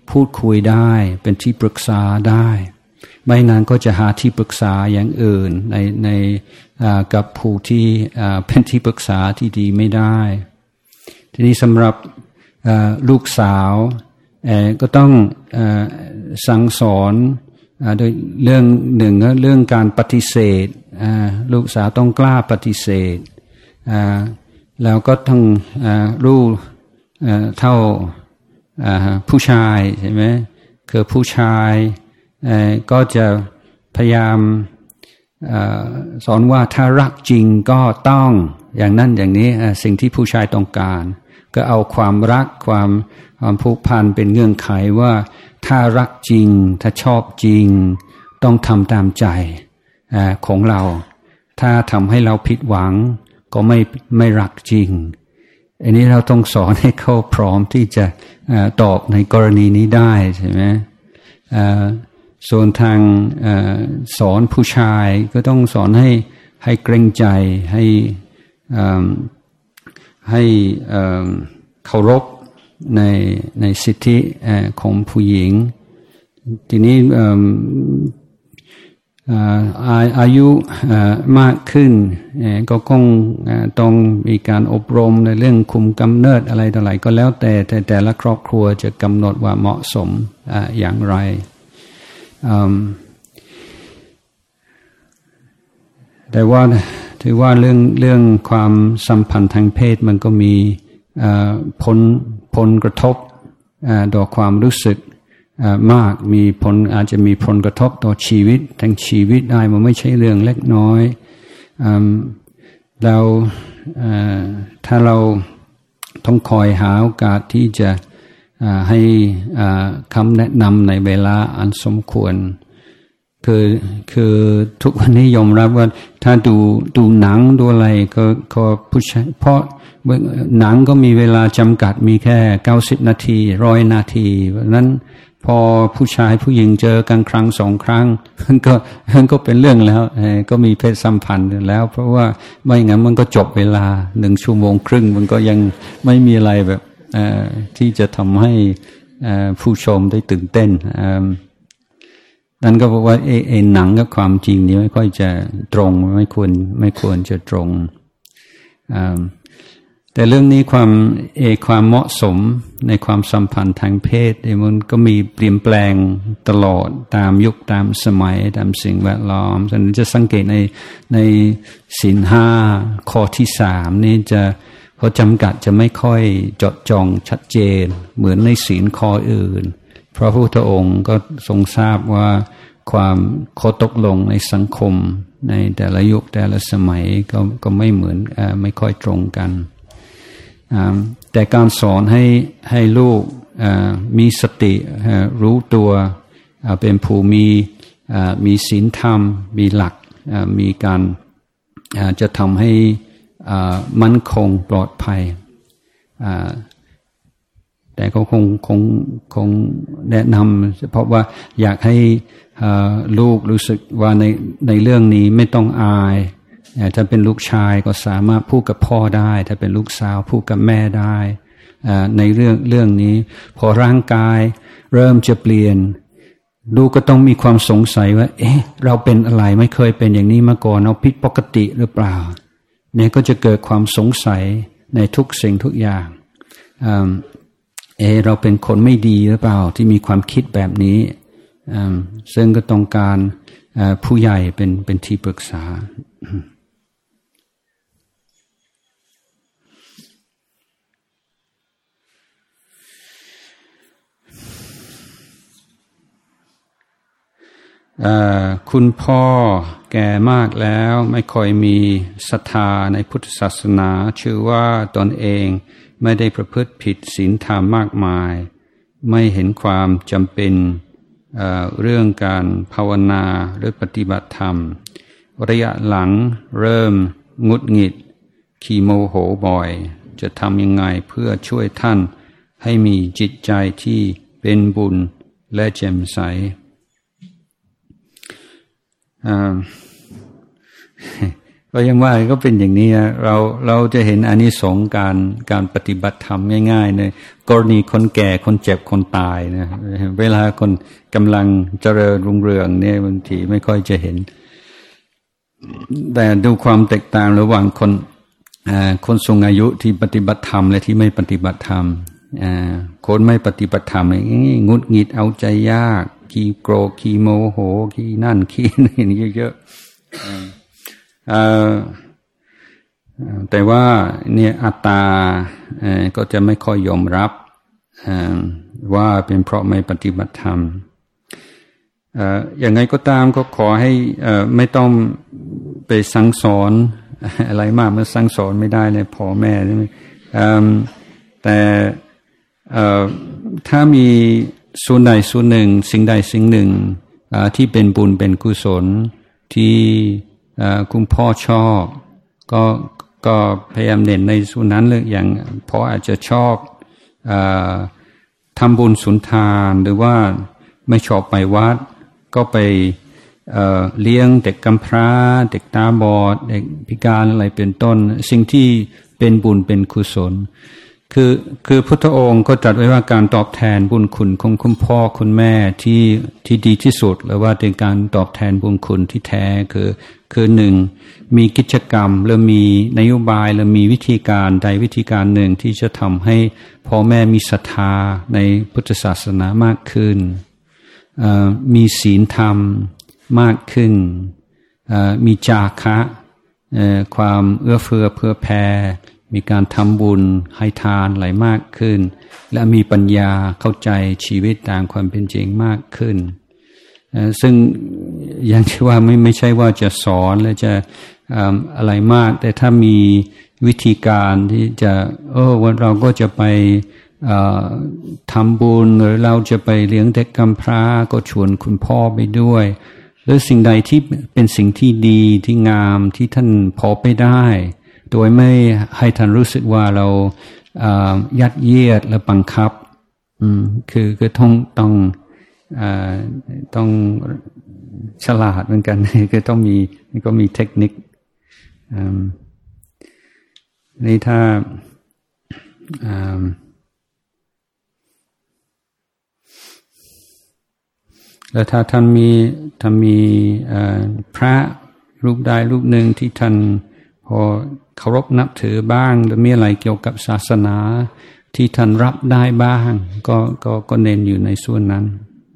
พูดคุยได้เป็นที่ปรึกษาได้ไม่นานก็จะหาที่ปรึกษาอย่างอื่นในในกับผู้ที่เป็นที่ปรึกษาที่ดีไม่ได้ทีนี้สำหรับลูกสาวก็ต้องสั่งสอนโดยเรื่องหนึ่งก็เรื่องการปฏิเสธลูกสาวต้องกล้าปฏิเสธแล้วก็ต้องรู้เท่าผู้ชายใช่ไหมคือผู้ชายก็จะพยายามสอนว่าถ้ารักจริงก็ต้องอย่างนั้นอย่างนี้สิ่งที่ผู้ชายต้องการก็เอาความรักความความผูกพันเป็นเงื่อนไขว่าถ้ารักจริงถ้าชอบจริงต้องทำตามใจของเราถ้าทำให้เราผิดหวังก็ไม่ไม่รักจริงอันนี้เราต้องสอนให้เขาพร้อมที่จะตอบในกรณีนี้ได้ใช่ไหมส่วนทางสอนผู้ชายก็ต้องสอนให้ให้เกรงใจให้ให้เคารพในในสิทธิของผู้หญิงทีนี้อายุมากขึ้นก็คงต้องมีการอบรมในเรื่องคุมกำเนิดอะไรต่ออะไรก็แล้วแต่แต่แต่ละครอบครัวจะกำหนดว่าเหมาะสมอย่างไรแต่ว่าถือว่าเรื่องเรื่องความสัมพันธ์ทางเพศมันก็มีผลผลกระทบต่อความรู้สึกมากมีผลอาจจะมีผลกระทบต่อชีวิตทั้งชีวิตได้มันไม่ใช่เรื่องเล็กน้อยเราถ้าเราต้องคอยหาโอกาสที่จะให้คำแนะนำในเวลาอันสมควรคือคือทุกวันนี้ยอมรับว่าถ้าดูดูหนังดูอะไรก็ก็ผู้ชายเพราะหนังก็มีเวลาจำกัดมีแค่เก้าสิบนาทีร้อยนาทีเพราะนั้นพอผู้ชายผู้หญิงเจอกันครั้งสองครั้งมันก็มันก็เป็นเรื่องแล้วก็มีเพศสัมพันธ์แล้วเพราะว่าไม่งั้นมันก็จบเวลาหนึ่งชั่วโมงครึ่งมันก็ยังไม่มีอะไรแบบที่จะทำให้ผู้ชมได้ตื่นเต้นนั่นก็บอกว่าเอหนังกับความจริงนี้ไม่ค่อยจะตรงไม่ควรไม่ควรจะตรงแต่เรื่องนี้ความเอความเหมาะสมในความสัมพันธ์ทางเพศมันก็มีเปลี่ยนแปลงตลอดตามยุคตามสมัยตามสิ่งแวดล้อมฉะนั้นจะสังเกตในในศีลห้าข้อที่สามนี่จะพอจำกัดจะไม่ค่อยเจาะจงชัดเจนเหมือนในศีลข้ออื่นเพราะพระพุทธองค์ก็ทรงทราบว่าความข้อตกลงในสังคมในแต่ละยุคแต่ละสมัยก็ก็ไม่เหมือนเอ่อไม่ค่อยตรงกันแต่การสอนให้ให้ลูกมีสติรู้ตัวเป็นผู้มีมีศีลธรรมมีหลักมีการจะทำให้มั่นคงปลอดภัยแต่ก็คงคงคงแนะนำเพราะว่าอยากให้ลูกรู้สึกว่าในในเรื่องนี้ไม่ต้องอายถ้าเป็นลูกชายก็สามารถพูดกับพ่อได้ถ้าเป็นลูกสาวพูดกับแม่ได้ในเรื่องเรื่องนี้พอร่างกายเริ่มจะเปลี่ยนลูกก็ต้องมีความสงสัยว่าเอ๊ะเราเป็นอะไรไม่เคยเป็นอย่างนี้มาก่อนเราผิดปกติหรือเปล่าเนี่ยก็จะเกิดความสงสัยในทุกสิ่งทุกอย่างเออเราเป็นคนไม่ดีหรือเปล่าที่มีความคิดแบบนี้ซึ่งก็ต้องการผู้ใหญ่เป็นเป็นที่ปรึกษาคุณพ่อแก่มากแล้วไม่ค่อยมีศรัทธาในพุทธศาสนาชื่อว่าตนเองไม่ได้ประพฤติผิดศีลธรรมมากมายไม่เห็นความจำเป็นเอ่อเรื่องการภาวนาหรือปฏิบัติธรรมระยะหลังเริ่มงุดหงิดขี้โมโหบ่อยจะทำยังไงเพื่อช่วยท่านให้มีจิตใจที่เป็นบุญและแจ่มใสก็ยังว่าก็เป็นอย่างนี้เราเราจะเห็นอานิสงส์การการปฏิบัติธรรมง่ายๆในกรณีคนแก่คนเจ็บคนตายนะเวลาคนกำลังเจริญรุ่งเรืองเนี่ยบางทีไม่ค่อยจะเห็นแต่ดูความแตกต่างระหว่างคนคนสูงอายุที่ปฏิบัติธรรมและที่ไม่ปฏิบัติธรรมคนไม่ปฏิบัติธรรมนี่งุดหงิดเอาใจยากขี้โกรธขี้โมโหขี้นั่นขี้นี่เยอะๆแต่ว่าเนี่ยอัตตาก็จะไม่ค่อยยอมรับว่าเป็นเพราะไม่ปฏิบัติธรรมอย่างไรก็ตามก็ขอให้ไม่ต้องไปสั่งสอนอะไรมากมันสั่งสอนไม่ได้เลยพ่อแม่แต่ถ้ามีส่วนใดส่วนหนึ่งสิ่งใดสิ่งหนึ่งที่เป็นบุญเป็นกุศลที่คุณพ่อชอบก็ก็พยายามเน้นในส่วนนั้นเลยอย่างพ่ออาจจะชอบทำบุญสุนทานหรือว่าไม่ชอบไปวัดก็ไปเอ่อเลี้ยงเด็กกำพร้าเด็กตาบอดเด็กพิการอะไรเป็นต้นสิ่งที่เป็นบุญเป็นกุศลคือคือพุทธองค์ก็ตรัสไว้ว่าการตอบแทนบุญคุณของคุณพ่อคุณแม่ที่ที่ดีที่สุดหรือว่าเป็นการตอบแทนบุญคุณที่แท้คือคือหนึ่งมีกิจกรรมหรือมีนโยบายหรือมีวิธีการใดวิธีการหนึ่งที่จะทำให้พ่อแม่มีศรัทธาในพุทธศาสนามากขึ้นมีศีลธรรมมากขึ้นมีจาคะความเอื้อเฟื้อเผื่อแผ่มีการทำบุญให้ทานไหลมากขึ้นและมีปัญญาเข้าใจชีวิตตามความเป็นจริงมากขึ้นซึ่งอย่างที่ว่าไม่ไม่ใช่ว่าจะสอนและจะอะไรมากแต่ถ้ามีวิธีการที่จะเออวันเราก็จะไปทำบุญหรือเราจะไปเลี้ยงเด็กกำพร้าก็ชวนคุณพ่อไปด้วยหรือสิ่งใดที่เป็นสิ่งที่ดีที่งามที่ท่านพอไปได้โดยไม่ให้ท่านรู้สึกว่าเรายัดเยียดและบังคับคือคือต้องต้องต้องฉลาดเหมือนกันคือต้องมีก็มีเทคนิคนี่ถ้าแล้วถ้าท่านมีท่านมีพระรูปใดรูปหนึ่งที่ท่านพอเคารพนับถือบ้างหรือมีอะไรเกี่ยวกับศาสนาที่ท่านรับได้บ้างก็ก็ก็เน้นอยู่ในส่วนนั้น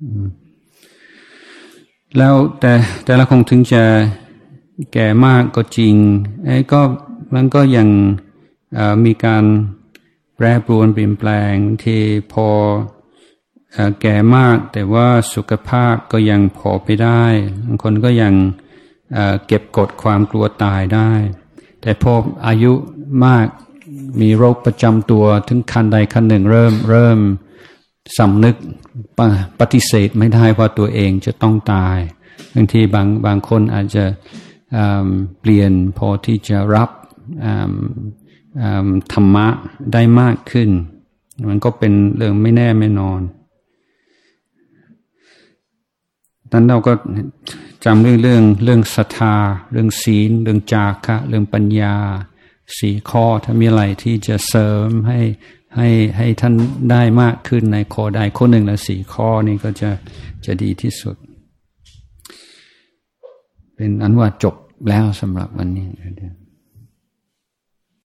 แล้วแต่แต่ละคงถึงจะแก่มากก็จริงไอ้ก็มันก็ยังมีการแปรปรวนเปลี่ยนแปลงที่พอแก่มากแต่ว่าสุขภาพก็ยังพอไปได้บางคนก็ยังเก็บกดความกลัวตายได้แต่พออายุมากมีโรคประจำตัวถึงขั้นใดขั้นหนึ่งเริ่มเริ่มสำนึกปฏิเสธไม่ได้ว่าตัวเองจะต้องตายบางทีบางบางคนอาจจะเปลี่ยนพอที่จะรับธรรมะได้มากขึ้นมันก็เป็นเรื่องไม่แน่ไม่นอนนั้นเราก็จำเรื่องเรื่องเรื่องศรัทธาเรื่องศีลเรื่องจาคะเรื่องปัญญาสี่ข้อถ้ามีอะไรที่จะเสริมให้ให้ให้ท่านได้มากขึ้นในข้อใดข้อหนึ่งและสี่ข้อนี้ก็จะจะดีที่สุดเป็นอันว่าจบแล้วสำหรับวันนี้